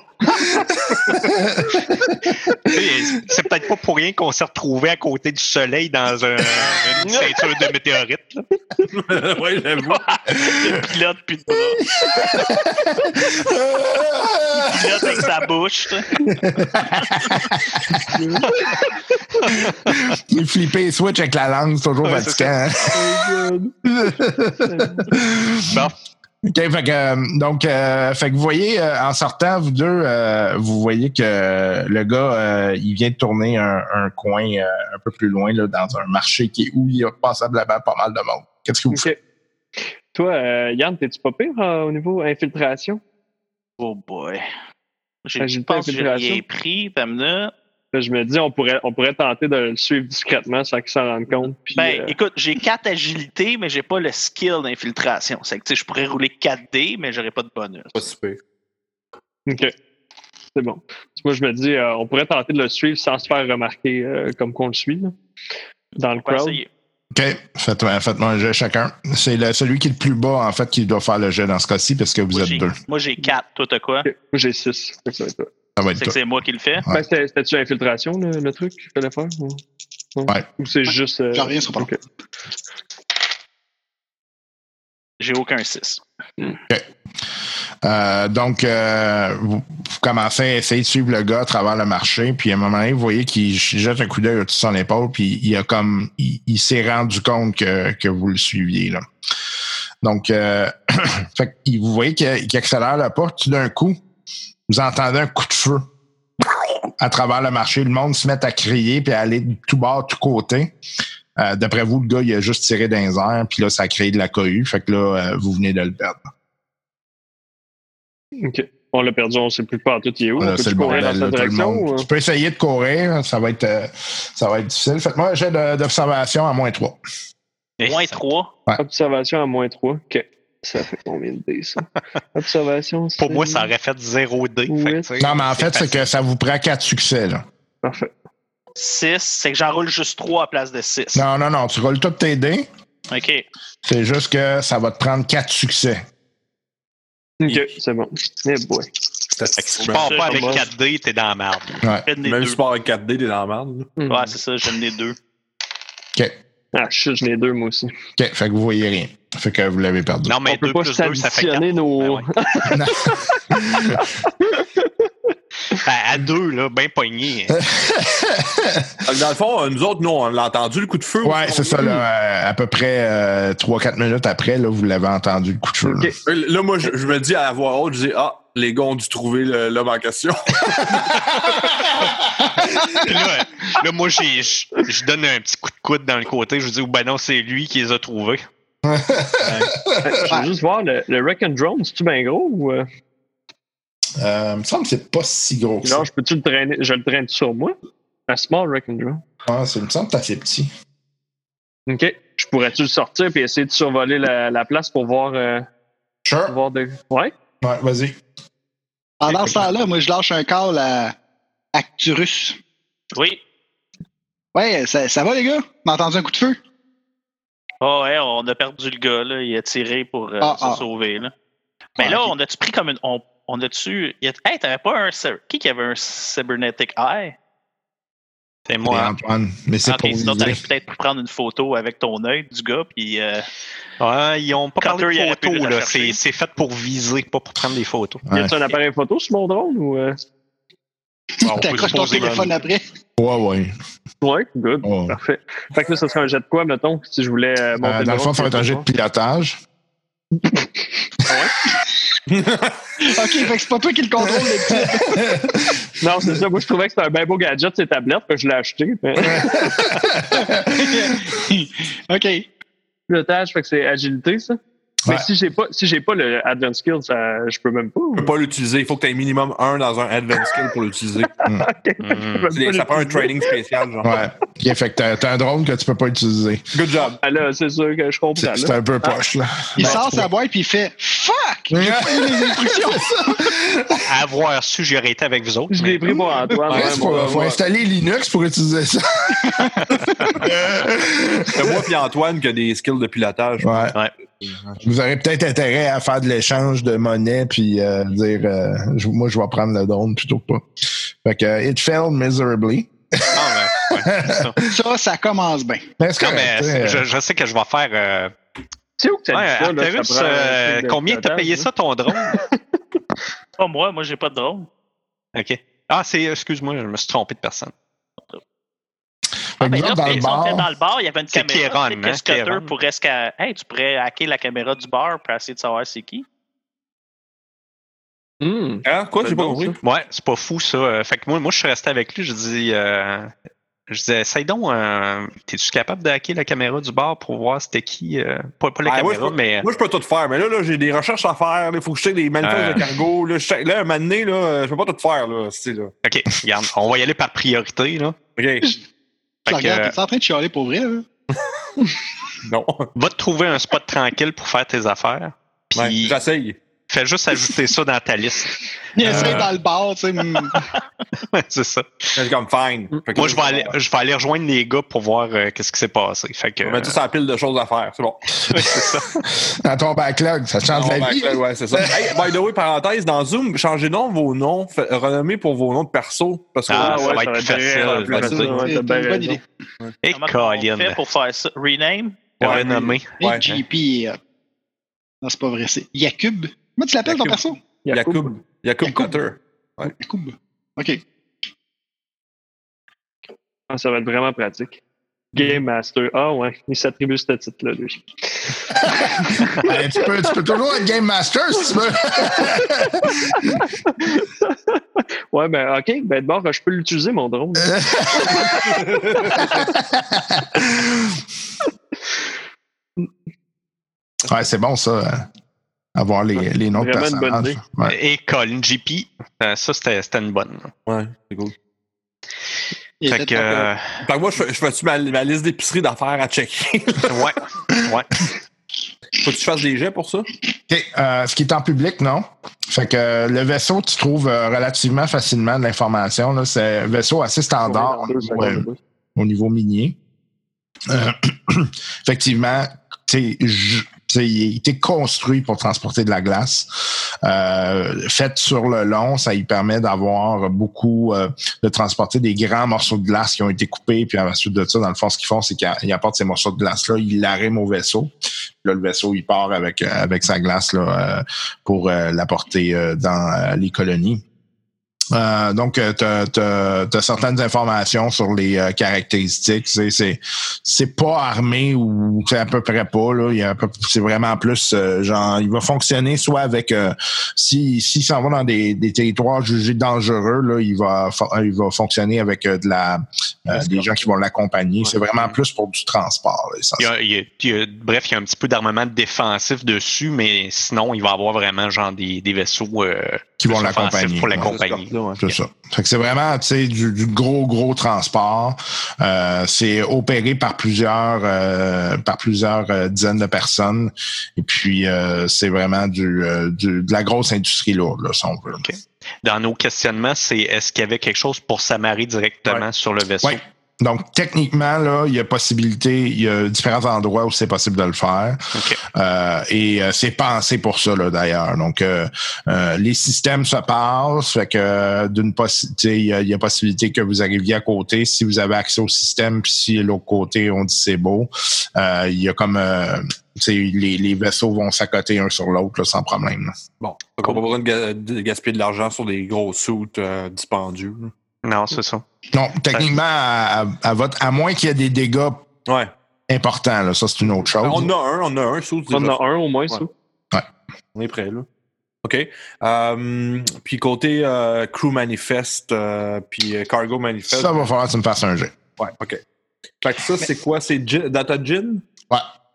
C'est peut-être pas pour rien qu'on s'est retrouvé à côté du soleil dans un, une ceinture de météorites. Oui, j'avoue. Le pilote, puis de bras. Le pilote avec sa bouche. Il flippait Switch avec la langue, c'est toujours Ouais, c'est fatigant. Bon. OK, fait que, euh, donc, euh, fait que vous voyez, euh, en sortant, vous deux, euh, vous voyez que euh, le gars, euh, il vient de tourner un, un coin euh, un peu plus loin, là, dans un marché qui est où il y a passablement pas mal de monde. Qu'est-ce que vous faites? OK. Toi, euh, Yann, t'es-tu pas pire euh, au niveau infiltration? Oh boy. Je Agilité, pense que j'ai infiltration. rien pris, Pamela. Là, je me dis, on pourrait, on pourrait tenter de le suivre discrètement sans qu'il s'en rende compte. Puis, Ben, euh, écoute, j'ai quatre agilités, mais j'ai pas le skill d'infiltration. C'est que, tu sais, je pourrais rouler quatre dés, mais j'aurais pas de bonus. Pas super. OK. C'est bon. Moi, je me dis, euh, on pourrait tenter de le suivre sans se faire remarquer euh, comme qu'on le suit, là, dans le On va crowd. essayer. OK, faites-moi, faites-moi un jet chacun. C'est le- celui qui est le plus bas, en fait, qui doit faire le jet dans ce cas-ci, parce que vous Moi, êtes j'ai- deux. Moi, j'ai quatre. Toi, t'as quoi? OK. Moi, j'ai six. Fait que ça va être ça. Ça va être C'est que toi. c'est moi qui le fais. Ouais. Ben, c'était- c'était-tu infiltration, le, le truc qu'il fallait faire? Ou, non? Ouais. Ou c'est juste. euh, J'en reviens, ce sera pas long. OK. J'ai aucun six. Euh, donc, euh, vous, vous commencez à essayer de suivre le gars à travers le marché, puis à un moment donné, vous voyez qu'il jette un coup d'œil au-dessus de son épaule, puis il a comme, il, il s'est rendu compte que, que vous le suiviez, là. Donc, euh, fait qu'il- vous voyez qu'il, qu'il accélère le pas, tout d'un coup, vous entendez un coup de feu à travers le marché. Le monde se met à crier, puis à aller de tout bord, tout côté. Euh, d'après vous, le gars, il a juste tiré dans les airs, puis là, ça a créé de la cohue. Fait que là, euh, vous venez de le perdre. OK. On l'a perdu, on ne sait plus pas tout il est où. Là, on c'est peut-tu le courir bordel, dans là, cette tout le direction? monde. Ou... Tu peux essayer de courir, ça va être, euh, ça va être difficile. Faites-moi un jet de- d'observation à moins trois. Moins trois. Observation à moins trois. OK. Ça fait combien de dés, ça? Observation, Pour moi, c'est- ça aurait fait zéro dé. Oui. Fait que, tu sais, Non, mais en fait, c'est facile. que ça vous prend quatre succès, là. Parfait. six, c'est que j'enroule juste trois à place de six. Non, non, non, tu roules tous tes dés. OK. C'est juste que ça va te prendre quatre succès. OK, c'est bon. Eh boy. Fait que si tu pars pas avec moi. quatre dés, t'es dans la merde. Ouais. J'en ai Même deux. si tu pars avec quatre D, t'es dans la merde. là. Hmm. Ouais, c'est ça, j'en ai deux. OK. Ah, shit, j'en ai deux, moi aussi. OK, fait que vous voyez rien. Fait que vous l'avez perdu. Non, mais On peut deux pas plus deux, ça fait quatre. s'additionner nos... Ben ouais. Ben, à deux, là, bien pogné. Fait que Dans le fond, euh, nous autres, nous, on l'a entendu, le coup de feu. Ouais, c'est ça, là. euh, à peu près euh, trois quatre minutes après, là, vous l'avez entendu, le coup de feu. là. OK. Euh, Là, moi, je, je me dis à la voix haute, je dis, ah, les gars ont dû trouver le- l'homme en question. Puis là, là, moi, j'ai- je je donne un petit coup de coude dans le côté. Je dis, oh, ben non, c'est lui qui les a trouvés. Je veux juste voir, le, le Wreck and Drone, c'est-tu bien gros ou... euh, Euh, il me semble que c'est pas si gros que ça. genre, je peux-tu le traîner? Je le traîne sur moi? Un small Wreck and Drone. Ah, c'est- il me semble que c'est assez petit. OK. Je pourrais-tu le sortir et essayer de survoler la, la place pour voir... euh, Sure. pour voir de... Ouais? Ouais, vas-y. Pendant ce temps-là, moi, je lâche un call à Acturus. Oui. Ouais, ça, ça va, les gars? M'as entendu un coup de feu? Oh, ouais, on a perdu le gars, là. Il a tiré pour euh, Ah, se ah. sauver, là. Mais Ah, là, ok. on a-tu pris comme une. On, on a-tu. il y a- Hey, t'avais pas un. cy- Qui qui avait un cybernetic eye? C'est C'est moi. Antoine. Mais c'est Ok, pour sinon, t'aurais viser. peut-être pu prendre une photo avec ton œil du gars, puis. euh, Ouais, ils ont pas Cutter, parlé il de aurait pu photos, la là. chercher. C'est c'est fait pour viser, pas pour prendre des photos. Ouais. Y a-tu un appareil photo sur mon drone ou... euh? Bon, on peut T'accroches ton supposer téléphone même. après. Ouais, ouais. Ouais, good. Oh. Parfait. Fait que là, ça serait un jet de quoi, mettons, si je voulais euh, monter Euh, le dans le fond, drone, ça va être un jet de pilotage. OK, fait que c'est pas toi qui le contrôle, le type. Non, c'est ça. Moi, je trouvais que c'était un bien beau gadget, ces tablettes, puis je l'ai acheté. OK. Pilotage, fait que c'est agilité, ça? Mais Ouais. si j'ai pas, si j'ai pas le Advanced Skill, ça, je peux même pas. Tu peux pas l'utiliser. Il faut que tu aies minimum un dans un Advanced Skill pour l'utiliser. Ok. Mm. Je peux même C'est- pas ça prend un l'utiliser. training spécial, genre. Ouais. Ok, fait que t'as, t'as un drone que tu peux pas utiliser. Good job. Ah là, c'est sûr que je comprends. C'est, c'est Là. un peu poche, là. Il Ben, sort tu sa boîte puis il fait Fuck! J'ai pas eu les instructions. Avoir su, j'aurais été avec vous autres. Je l'ai mais- pris pour Antoine. Ouais, ouais, faut, moi, faut moi. installer Linux pour utiliser ça. C'est moi et Antoine qui a des skills de pilotage. Ouais. Ouais. Vous aurez peut-être intérêt à faire de l'échange de monnaie puis euh, dire euh, je- moi je vais prendre le drone plutôt que pas. Fait que euh, it failed miserably. Ah, ouais, ouais, c'est ça. Ça, ça commence bien. Mais c'est Non, correct, mais tu sais, je, je sais que je vais faire. Euh, C'est où que t'as ouais, dit ça? Là, Arterus, ça prend un euh, truc de combien t'as pilotage, payé là? ça, ton drone? Pas moi, moi, j'ai pas de drone. OK. Ah, c'est. Excuse-moi, je me suis trompé de personne. fait que Ben nous là, autres, dans le si on était bar, dans le bar, il y avait une C'est caméra. Kéron, Peut-être que hein, Scutter Kéron. pourrait sca- Hey, tu pourrais hacker la caméra du bar pour essayer de savoir c'est qui. Hmm. Hein? Quoi? C'est J'ai pas bon, compris. ça. Ouais, c'est pas fou, ça. Euh, Fait que moi, moi je suis resté avec lui. Je dis. Euh, je disais, essaye donc. Euh, T'es-tu capable de hacker la caméra du bar pour voir c'était qui? Euh, pas, pas la Ah, moi, caméra, je peux- mais. Moi, je peux tout faire, mais là, là j'ai des recherches à faire. Il faut que je check des manifestes Euh. de cargo. Là, je check- là, un moment donné, là, euh, je peux pas tout faire. Là, c'est, là. OK, regarde, on va y aller par priorité, là. OK. Tu Fait que, regardes, euh, t'es en train de chialer pour vrai, là? Non. va te trouver un spot tranquille pour faire tes affaires. Puis Ouais, j'essaye. fais juste ajouter ça dans ta liste. Il essaie Euh. dans le bar, tu sais. mm. C'est ça. C'est comme fine. Fait que Moi, là, je vais aller, je vais aller rejoindre les gars pour voir euh, qu'est-ce qui s'est passé. Fait que. On va mettre ça sur la pile de choses à faire. C'est bon. ouais, c'est ça. dans ton backlog, ça change Non, la ben, vie. ouais, ouais, c'est ça. Hey, by the way, parenthèse, dans Zoom, changez donc vos noms, fait- renommez pour vos noms de perso. Parce que Ah, là, ça ouais, va être plus facile. bien, je vais te plus dire. facile, ouais, C'est t'as une bien bonne raison. idée. Et Comment on Colin. fait pour faire ça? Rename? Ouais, Renommé. Et Ouais. J P. euh, Non, c'est pas vrai, c'est Yakub. Comment tu l'appelles ton Yakub. perso? Yacoub. Yacoub Yacoub. Cutter. Ouais. Yakub. OK. Ah, ça va être vraiment pratique. Game Master. Ah ouais, il s'attribue ce titre-là, lui. Ben, tu, peux, tu peux toujours être Game Master si tu veux. Ouais, ben ok, ben de bord, je peux l'utiliser, mon drone. Ouais, c'est bon ça. euh, Avoir les, les noms de Vraiment une bonne personnages. idée. Ouais. Et Colin J P. euh, ça, c'était c'était une bonne. Ouais, c'est cool. Il Fait était que. pas- euh, Fait que moi, je fais- je fais-tu ma, ma liste d'épicerie d'affaires à checker? ouais. Ouais. Faut que tu fasses des jets pour ça? OK, euh, ce qui est en public, non. Fait que euh, le vaisseau, tu trouves euh, relativement facilement de l'information. Là. C'est un vaisseau assez standard Dans deux au, secondes, euh, oui. au niveau minier. Euh, effectivement, tu sais, je- tu sais, il a été construit pour transporter de la glace. Euh, fait sur le long, ça lui permet d'avoir beaucoup, euh, de transporter des grands morceaux de glace qui ont été coupés. Puis ensuite de ça, dans le fond, ce qu'ils font, c'est qu'ils apportent ces morceaux de glace-là, ils l'arriment au vaisseau. Là, le vaisseau, il part avec, euh, avec sa glace là, euh, pour euh, l'apporter euh, dans euh, les colonies. Euh, donc, tu as certaines informations sur les euh, caractéristiques. C'est, c'est, c'est pas armé ou c'est à peu près pas. Là. Il y a un peu, c'est vraiment plus euh, genre, il va fonctionner soit avec euh, si s'il s'en va dans des, des territoires jugés dangereux, là, il va il va fonctionner avec euh, de la euh, des gens qui vont l'accompagner. Ouais. C'est vraiment plus pour du transport. Là, il y a, il y a, il y a, bref, il y a un petit peu d'armement défensif dessus, mais sinon, il va y avoir vraiment genre des, des vaisseaux euh, qui vont l'accompagner. Pour l'accompagner. Ouais, c'est ça. Fait que c'est vraiment, tu sais, du, du gros, gros transport. Euh, c'est opéré par plusieurs, euh, par plusieurs euh, dizaines de personnes. Et puis, euh, c'est vraiment du, euh, du, de la grosse industrie lourde, là, si on veut. Okay. Dans nos questionnements, c'est est-ce qu'il y avait quelque chose pour s'amarrer directement ouais. sur le vaisseau? Oui. Donc, techniquement, là, il y a possibilité, il y a différents endroits où c'est possible de le faire. Okay. Euh, et euh, c'est pensé pour ça, là, d'ailleurs. Donc, euh, euh, les systèmes se passent, fait que d'une possibilité, il y, a, il y a possibilité que vous arriviez à côté. Si vous avez accès au système, puis si l'autre côté, on dit c'est beau, euh, il y a comme euh, les, les vaisseaux vont s'accoter un sur l'autre là, sans problème. Là. Bon, donc on n'a pas besoin de, ga- de gaspiller de l'argent sur des gros suits euh, dispendieux. Là. Non, c'est ça. Non, techniquement, à, à, votre, à moins qu'il y ait des dégâts ouais. importants, là, ça c'est une autre chose. On a un, on a un sous. On en a un au moins, ouais. sous. Ouais. On est prêt, là. OK. Euh, puis côté euh, crew manifeste, euh, puis cargo manifeste. Ça va falloir que tu me fasses un jet. Ouais, OK. Fait que ça, c'est quoi? C'est gin, data gin? Ouais.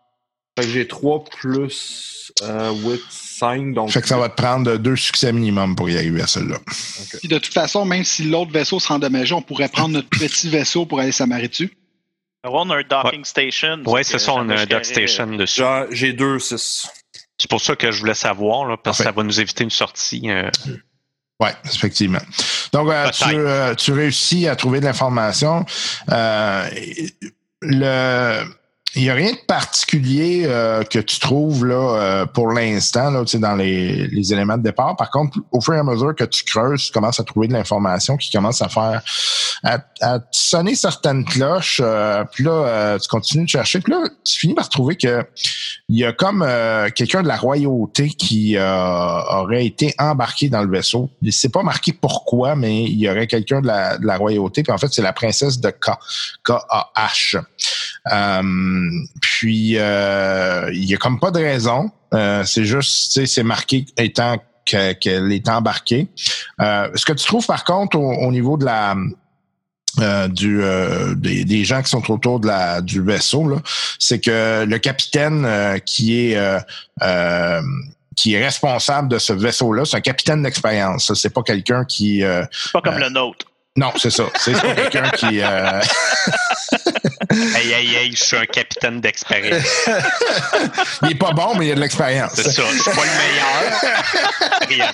Fait que j'ai trois plus euh, huit, cinq. Donc... Fait que ça va te prendre deux succès minimum pour y arriver à celle-là. Okay. Puis de toute façon, même si l'autre vaisseau se endommageait, on pourrait prendre notre petit vaisseau pour aller s'amarrer dessus. On a un docking ouais. station. Oui, c'est ça, on a un dock station dessus. Genre, j'ai deux, six. C'est pour ça que je voulais savoir, là, parce que Parfait. ça va nous éviter une sortie. Euh... Oui, effectivement. Donc, euh, tu, euh, tu réussis à trouver de l'information. Euh, le... Il n'y a rien de particulier euh, que tu trouves là euh, pour l'instant là, tu sais, dans les, les éléments de départ. Par contre, au fur et à mesure que tu creuses, tu commences à trouver de l'information qui commence à faire à, à sonner certaines cloches. Euh, puis là, euh, tu continues de chercher. Puis là, tu finis par trouver que il y a comme euh, quelqu'un de la royauté qui euh, aurait été embarqué dans le vaisseau. C'est pas marqué pourquoi, mais il y aurait quelqu'un de la, de la royauté. Puis en fait, c'est la princesse de K, K A H. Euh, puis euh, il y a comme pas de raison. Euh, c'est juste, tu sais, c'est marqué étant que, qu'elle est embarquée. Euh, ce que tu trouves par contre au, au niveau de la euh, du euh, des, des gens qui sont autour de la du vaisseau là, c'est que le capitaine euh, qui est euh, euh, qui est responsable de ce vaisseau-là, c'est un capitaine d'expérience. Ça, c'est pas quelqu'un qui euh, c'est pas comme euh, le nôtre. Non, c'est ça. C'est pas quelqu'un qui... Euh... Hey, hey, hey, je suis un capitaine d'expérience. Il est pas bon, mais il a de l'expérience. C'est ça. Je suis pas le meilleur.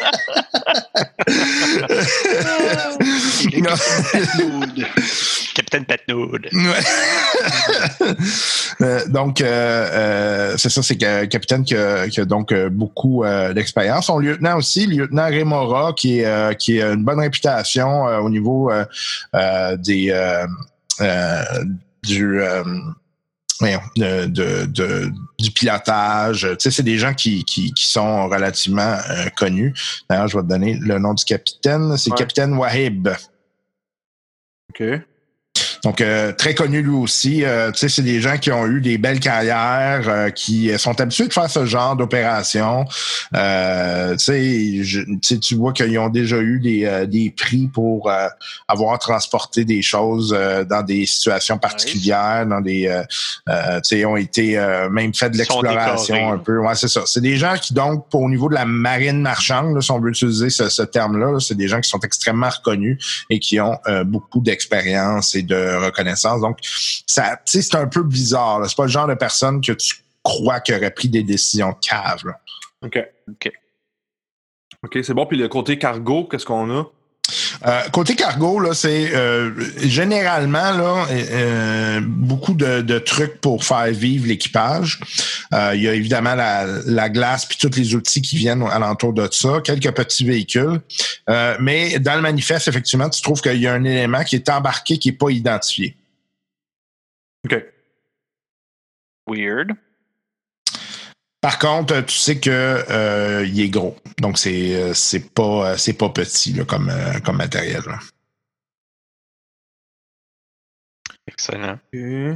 Rien. Capitaine Patnoud. euh, donc, euh, euh, c'est ça, c'est que capitaine qui a, qui a donc euh, beaucoup euh, d'expérience. Son lieutenant aussi, le lieutenant Remora, qui est euh, qui a une bonne réputation euh, au niveau euh, euh, des euh, euh, du euh, De, de, de, du pilotage. Tu sais, c'est des gens qui, qui, qui sont relativement euh, connus. D'ailleurs, je vais te donner le nom du capitaine. C'est le ouais. capitaine Wahib. OK. Donc, euh, très connu lui aussi. Euh, tu sais, c'est des gens qui ont eu des belles carrières, euh, qui sont habitués de faire ce genre d'opération. Euh, tu sais, je, tu sais, tu vois qu'ils ont déjà eu des, euh, des prix pour euh, avoir transporté des choses euh, dans des situations particulières, dans des, euh, euh, tu sais, ont été euh, même fait de l'exploration un peu. Ouais, c'est ça. C'est des gens qui, donc, pour, au niveau de la marine marchande, là, si on veut utiliser ce, ce terme-là, là, c'est des gens qui sont extrêmement reconnus et qui ont euh, beaucoup d'expérience et de reconnaissance. Donc, ça, tu sais, c'est un peu bizarre. Là. C'est pas le genre de personne que tu crois qui aurait pris des décisions caves. Là. OK. OK. OK, c'est bon. Puis le côté cargo, qu'est-ce qu'on a? Euh, côté cargo, là, c'est euh, généralement là euh, beaucoup de, de trucs pour faire vivre l'équipage. Euh, il y a évidemment la, la glace puis tous les outils qui viennent alentour de ça, quelques petits véhicules. Euh, mais dans le manifeste, effectivement, tu trouves qu'il y a un élément qui est embarqué qui n'est pas identifié. OK. Weird. Par contre, tu sais que euh, il est gros, donc c'est c'est pas c'est pas petit là, comme euh, comme matériel. Là. Excellent. Okay.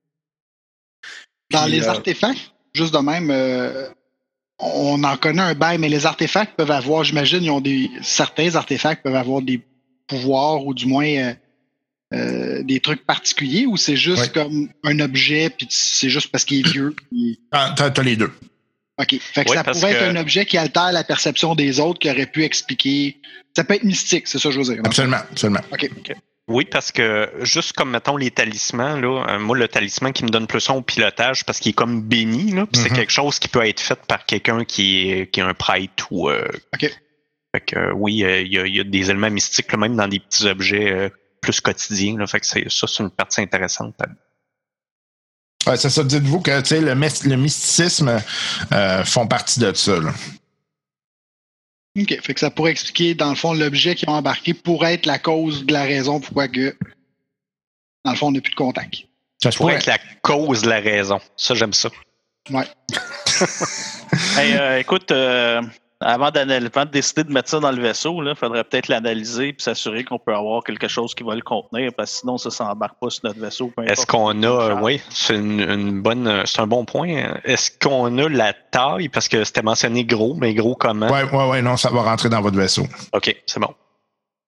Dans Puis, les euh... artefacts, juste de même, euh, on en connaît un bail, mais les artefacts peuvent avoir, j'imagine, ils ont des certains artefacts peuvent avoir des pouvoirs ou du moins euh, euh, des trucs particuliers, ou c'est juste oui. comme un objet puis c'est juste parce qu'il est vieux. Puis... Ah, t'as, t'as les deux. OK. Fait que oui, ça pourrait que... être un objet qui altère la perception des autres, qui aurait pu expliquer. Ça peut être mystique, c'est ça que je veux dire. Absolument, absolument. OK. okay. Oui, parce que juste comme, mettons, les talismans, là, euh, moi, le talisman qui me donne plus au pilotage, parce qu'il est comme béni, là, puis mm-hmm. c'est quelque chose qui peut être fait par quelqu'un qui est, qui est un prêtre ou... Euh, OK. Fait que euh, oui, il euh, y, y a des éléments mystiques, là, même dans des petits objets euh, plus quotidiens. Là, fait que c'est, ça, c'est une partie intéressante. Ouais, c'est ça. Dites-vous que tu sais, le, le mysticisme euh, font partie de ça. Là. OK. Fait que ça pourrait expliquer, dans le fond, l'objet qu'ils ont embarqué pourrait être la cause de la raison pourquoi que, dans le fond, on n'a plus de contact. Ça pourrait être la cause de la raison. Ça, j'aime ça. Ouais. hey, euh, écoute, euh, avant, avant de décider de mettre ça dans le vaisseau, il faudrait peut-être l'analyser et s'assurer qu'on peut avoir quelque chose qui va le contenir, parce que sinon, ça ne s'embarque pas sur notre vaisseau. Est-ce qu'on a, oui, c'est une, une bonne, c'est un bon point. Est-ce qu'on a la taille, parce que c'était mentionné gros, mais gros comment? Oui, oui, oui, non, ça va rentrer dans votre vaisseau. OK, c'est bon.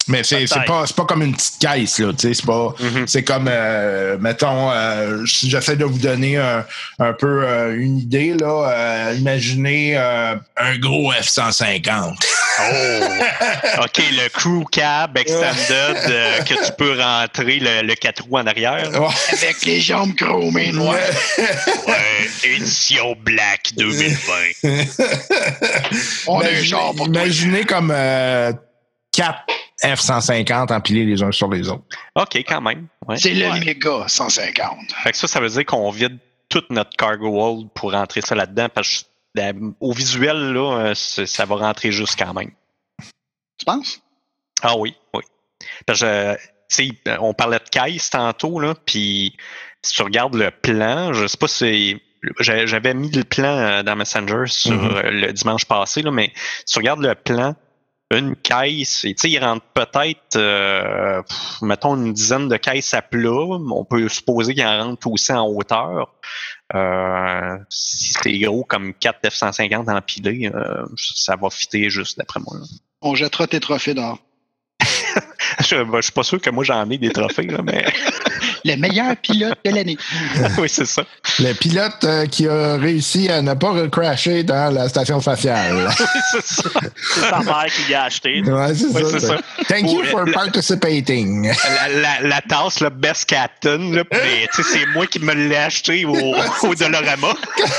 Mais c'est, c'est, pas, c'est pas comme une petite caisse, là, tu sais, c'est pas... Mm-hmm. C'est comme, euh, mettons, euh, si j'essaie de vous donner un, un peu euh, une idée, là, euh, imaginez euh, un gros F cent cinquante. Oh! OK, le crew cab extended euh, que tu peux rentrer le, le quatre roues en arrière. Ouais. Avec les jambes chromées noires. Ouais, édition Black deux mille vingt. On a un genre pour imaginez comme euh, quatre F cent cinquante empilés les uns sur les autres. OK, quand même. Ouais. C'est le ouais. méga cent cinquante. Fait que ça, ça veut dire qu'on vide toute notre cargo hold pour rentrer ça là-dedans, parce que la, au visuel, là, ça va rentrer juste quand même. Tu penses? Ah oui, oui. Parce que, tu sais, on parlait de caisse tantôt, là, puis si tu regardes le plan, je sais pas si... J'avais mis le plan dans Messenger sur mm-hmm. le dimanche passé, là, mais si tu regardes le plan, une caisse, tu sais, il rentre peut-être, euh, mettons, une dizaine de caisses à plat. On peut supposer qu'il en rentre aussi en hauteur. Euh, si c'est gros comme quatre F cent cinquante empilés, euh, ça va fitter juste d'après moi. Là. On jettera tes trophées dehors. je, ben, je suis pas sûr que moi j'en ai des trophées, là, mais... Le meilleur pilote de l'année. Oui, c'est ça. Le pilote euh, qui a réussi à ne pas crasher dans la station faciale. Oui, c'est ça. C'est sa mère qui l'a acheté. Ouais, c'est, oui, ça, c'est ça. Thank you for la, participating. La, la, la tasse, le Best Captain, là, mais, c'est moi qui me l'ai acheté au, au Dollarama.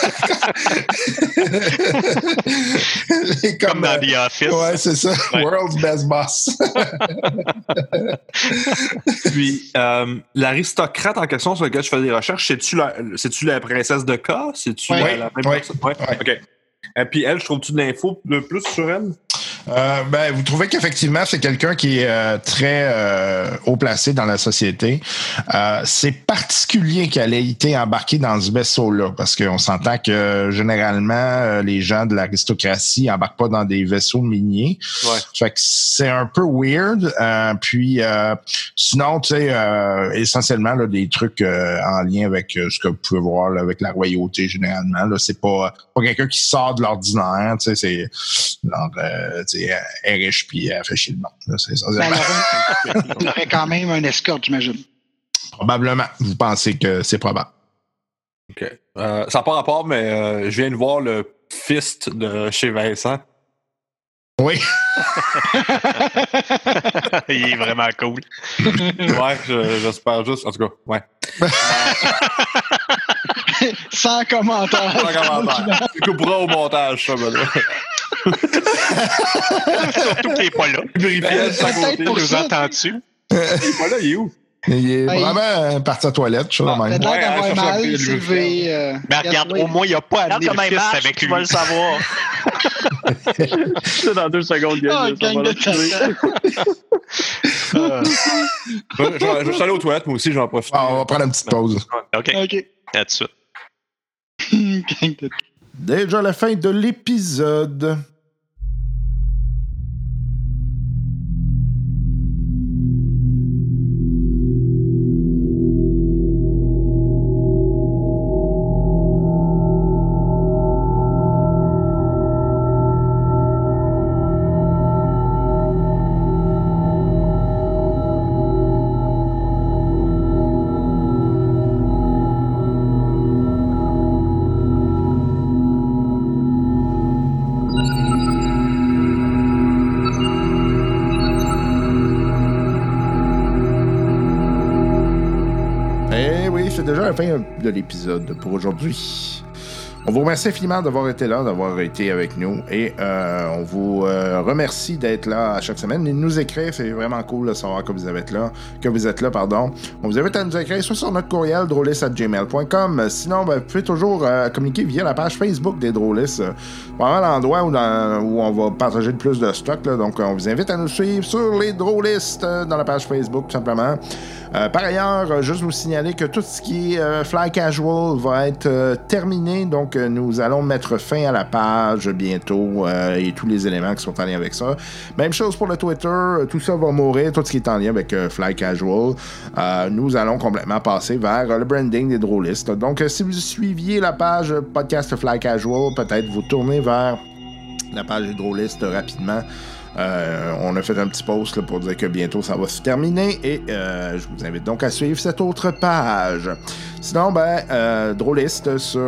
comme, Comme dans The Office. Ouais, c'est ça. Ouais. World's Best Boss. Puis, euh, l'aristocrate en question sur lequel je fais des recherches, c'est-tu la, c'est-tu la princesse de K? C'est-tu ouais, la, la même ouais, personne? Ouais. Ouais. OK. Et puis, elle, je trouve-tu de l'info de plus sur elle? Euh, ben, vous trouvez qu'effectivement, c'est quelqu'un qui est euh, très euh, haut placé dans la société. Euh, c'est particulier qu'elle ait été embarquée dans ce vaisseau-là, parce qu'on s'entend que généralement, euh, les gens de l'aristocratie embarquent pas dans des vaisseaux miniers. Ouais. Fait que c'est un peu weird. Euh, puis, euh, sinon, tu sais, euh, essentiellement, là, des trucs euh, en lien avec euh, ce que vous pouvez voir là, avec la royauté, généralement. Là, c'est pas, pas quelqu'un qui sort de l'ordinaire, tu sais, c'est genre, euh, elle est riche puis elle fait chier le monde. Là, c'est ça. Ben, elle, aurait, elle aurait quand même un escorte, j'imagine. Probablement. Vous pensez que c'est probable. OK. Euh, ça n'a pas rapport, mais euh, je viens de voir le fist de chez Vincent. Oui. Il est vraiment cool. Ouais, je, j'espère juste. En tout cas, ouais. Sans commentaire. Sans commentaire. Tu couperas au montage, ça, Benoît. Surtout qu'il n'est pas là. Ben, côté, nous entends-tu? Il est pas là, il est où? Il est ben, vraiment il... parti à la toilette, chose ah, même. Il a l'air d'avoir ouais, mal, il s'est levé. Euh, Mais regarde, au moins, il n'a pas amené le fils avec tu lui. vas le savoir. C'est dans deux secondes, Ah, gang, ça va euh. Je, je, je suis allé aux toilettes, moi aussi, j'en profite. Ah, on va prendre une petite pause. OK. OK. À tout de suite. Déjà la fin de l'épisode. Fin de l'épisode pour aujourd'hui. On vous remercie infiniment d'avoir été là, d'avoir été avec nous et euh, on vous euh, remercie d'être là à chaque semaine et de nous écrire. C'est vraiment cool de savoir que vous êtes là, que vous êtes là, pardon. On vous invite à nous écrire soit sur notre courriel drôliste arobase gmail point com. Sinon, ben, vous pouvez toujours euh, communiquer via la page Facebook des Drôlistes. C'est vraiment l'endroit où, dans, où on va partager le plus de stock. Là. Donc, on vous invite à nous suivre sur les Drôlistes euh, dans la page Facebook, tout simplement. Euh, par ailleurs, euh, juste vous signaler que tout ce qui est euh, Fly Casual va être euh, terminé, donc euh, nous allons mettre fin à la page bientôt euh, et tous les éléments qui sont en lien avec ça. Même chose pour le Twitter, euh, tout ça va mourir, tout ce qui est en lien avec euh, Fly Casual. Euh, nous allons complètement passer vers euh, le branding des Drôlistes. Donc, euh, si vous suiviez la page euh, podcast Fly Casual, peut-être vous tournez vers la page des Drôlistes rapidement. Euh, on a fait un petit post là, pour dire que bientôt ça va se terminer et euh, je vous invite donc à suivre cette autre page. Sinon, ben, euh, Drôliste sur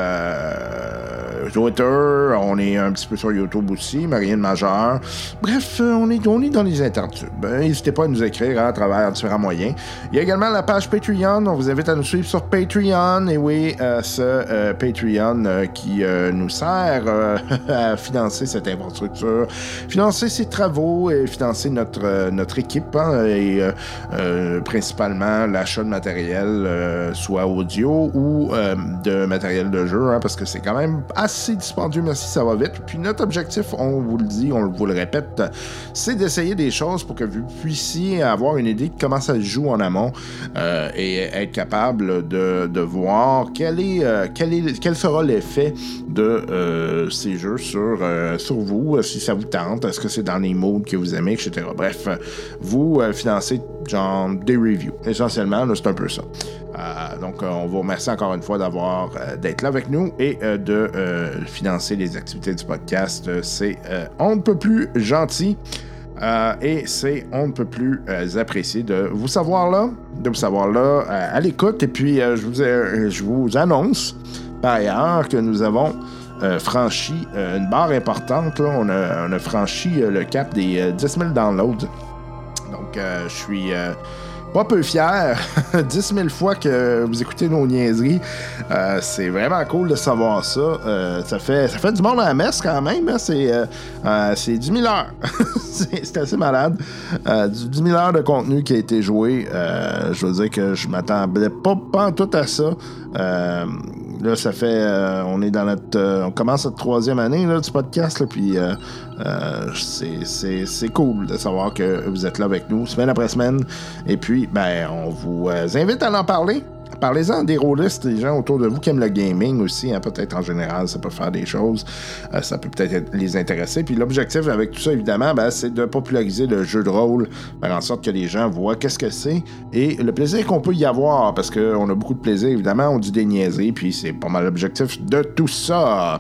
euh, Twitter, on est un petit peu sur YouTube aussi, mais rien de majeur. Bref, on est, on est dans les intertubes. Ben, n'hésitez pas à nous écrire hein, à travers différents moyens. Il y a également la page Patreon, on vous invite à nous suivre sur Patreon. Et oui, euh, ce euh, Patreon euh, qui euh, nous sert euh, à financer cette infrastructure, financer ses travaux et financer notre, euh, notre équipe hein, et euh, euh, principalement l'achat de matériel, euh, soit audio ou euh, de matériel de jeu, hein, parce que c'est quand même assez dispendieux, merci, ça va vite. Puis notre objectif, on vous le dit, on vous le répète, c'est d'essayer des choses pour que vous puissiez avoir une idée de comment ça se joue en amont euh, et être capable de, de voir quel, est, euh, quel, est, quel sera l'effet de euh, ces jeux sur, euh, sur vous, euh, si ça vous tente, est-ce que c'est dans les modes que vous aimez, et cetera. Bref, vous euh, financez genre des reviews. Essentiellement, là, c'est un peu ça. Euh, donc, euh, on vous remercie encore une fois d'avoir euh, d'être là avec nous et euh, de euh, financer les activités du podcast. Euh, c'est euh, on ne peut plus gentil euh, et c'est on ne peut plus euh, apprécié de vous savoir là, de vous savoir là euh, à l'écoute. Et puis, euh, je, vous, euh, je vous annonce par ailleurs que nous avons euh, franchi euh, une barre importante. Là. On, a, on a franchi euh, le cap des euh, dix mille downloads. Donc, euh, je suis euh, pas peu fier. dix mille fois que vous écoutez nos niaiseries. Euh, c'est vraiment cool de savoir ça. Euh, ça, fait, ça fait du monde à la messe quand même. Hein? C'est, euh, euh, c'est dix mille heures. c'est, c'est assez malade. Euh, du dix mille heures de contenu qui a été joué. Euh, je veux dire que je m'attendais pas, pas en tout à ça. Euh, Là, ça fait... Euh, on est dans notre... Euh, on commence notre troisième année là, du podcast, là, puis euh, euh, c'est, c'est, c'est cool de savoir que vous êtes là avec nous, semaine après semaine. Et puis, ben, on vous euh, invite à en parler. Parlez-en des rôlistes, des gens autour de vous qui aiment le gaming aussi, hein, peut-être en général, ça peut faire des choses, euh, ça peut peut-être les intéresser. Puis l'objectif avec tout ça, évidemment, ben, c'est de populariser le jeu de rôle, faire en sorte que les gens voient qu'est-ce que c'est et le plaisir qu'on peut y avoir, parce qu'on a beaucoup de plaisir, évidemment, on dit des niaiseries, puis c'est pas mal l'objectif de tout ça.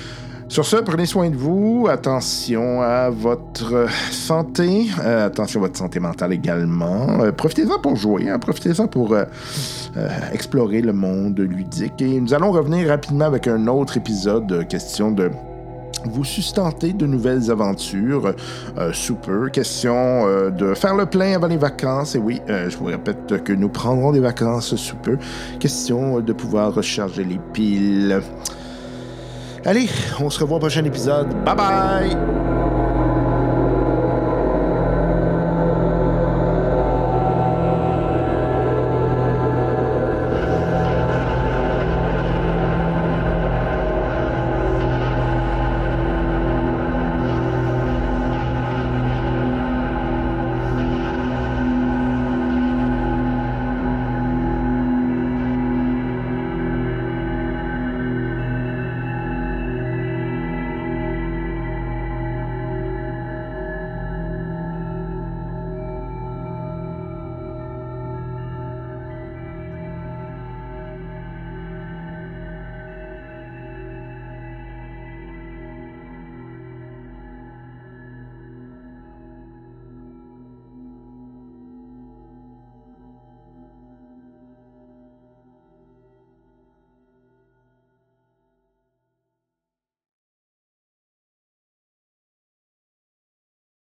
Sur ce, prenez soin de vous, attention à votre santé, euh, attention à votre santé mentale également. Euh, profitez-en pour jouer, hein, profitez-en pour euh, euh, explorer le monde ludique. Et nous allons revenir rapidement avec un autre épisode, euh, question de vous sustenter de nouvelles aventures euh, sous peu. Question euh, de faire le plein avant les vacances. Et oui, euh, je vous répète que nous prendrons des vacances sous peu. Question de pouvoir recharger les piles. Allez, on se revoit au prochain épisode. Bye bye!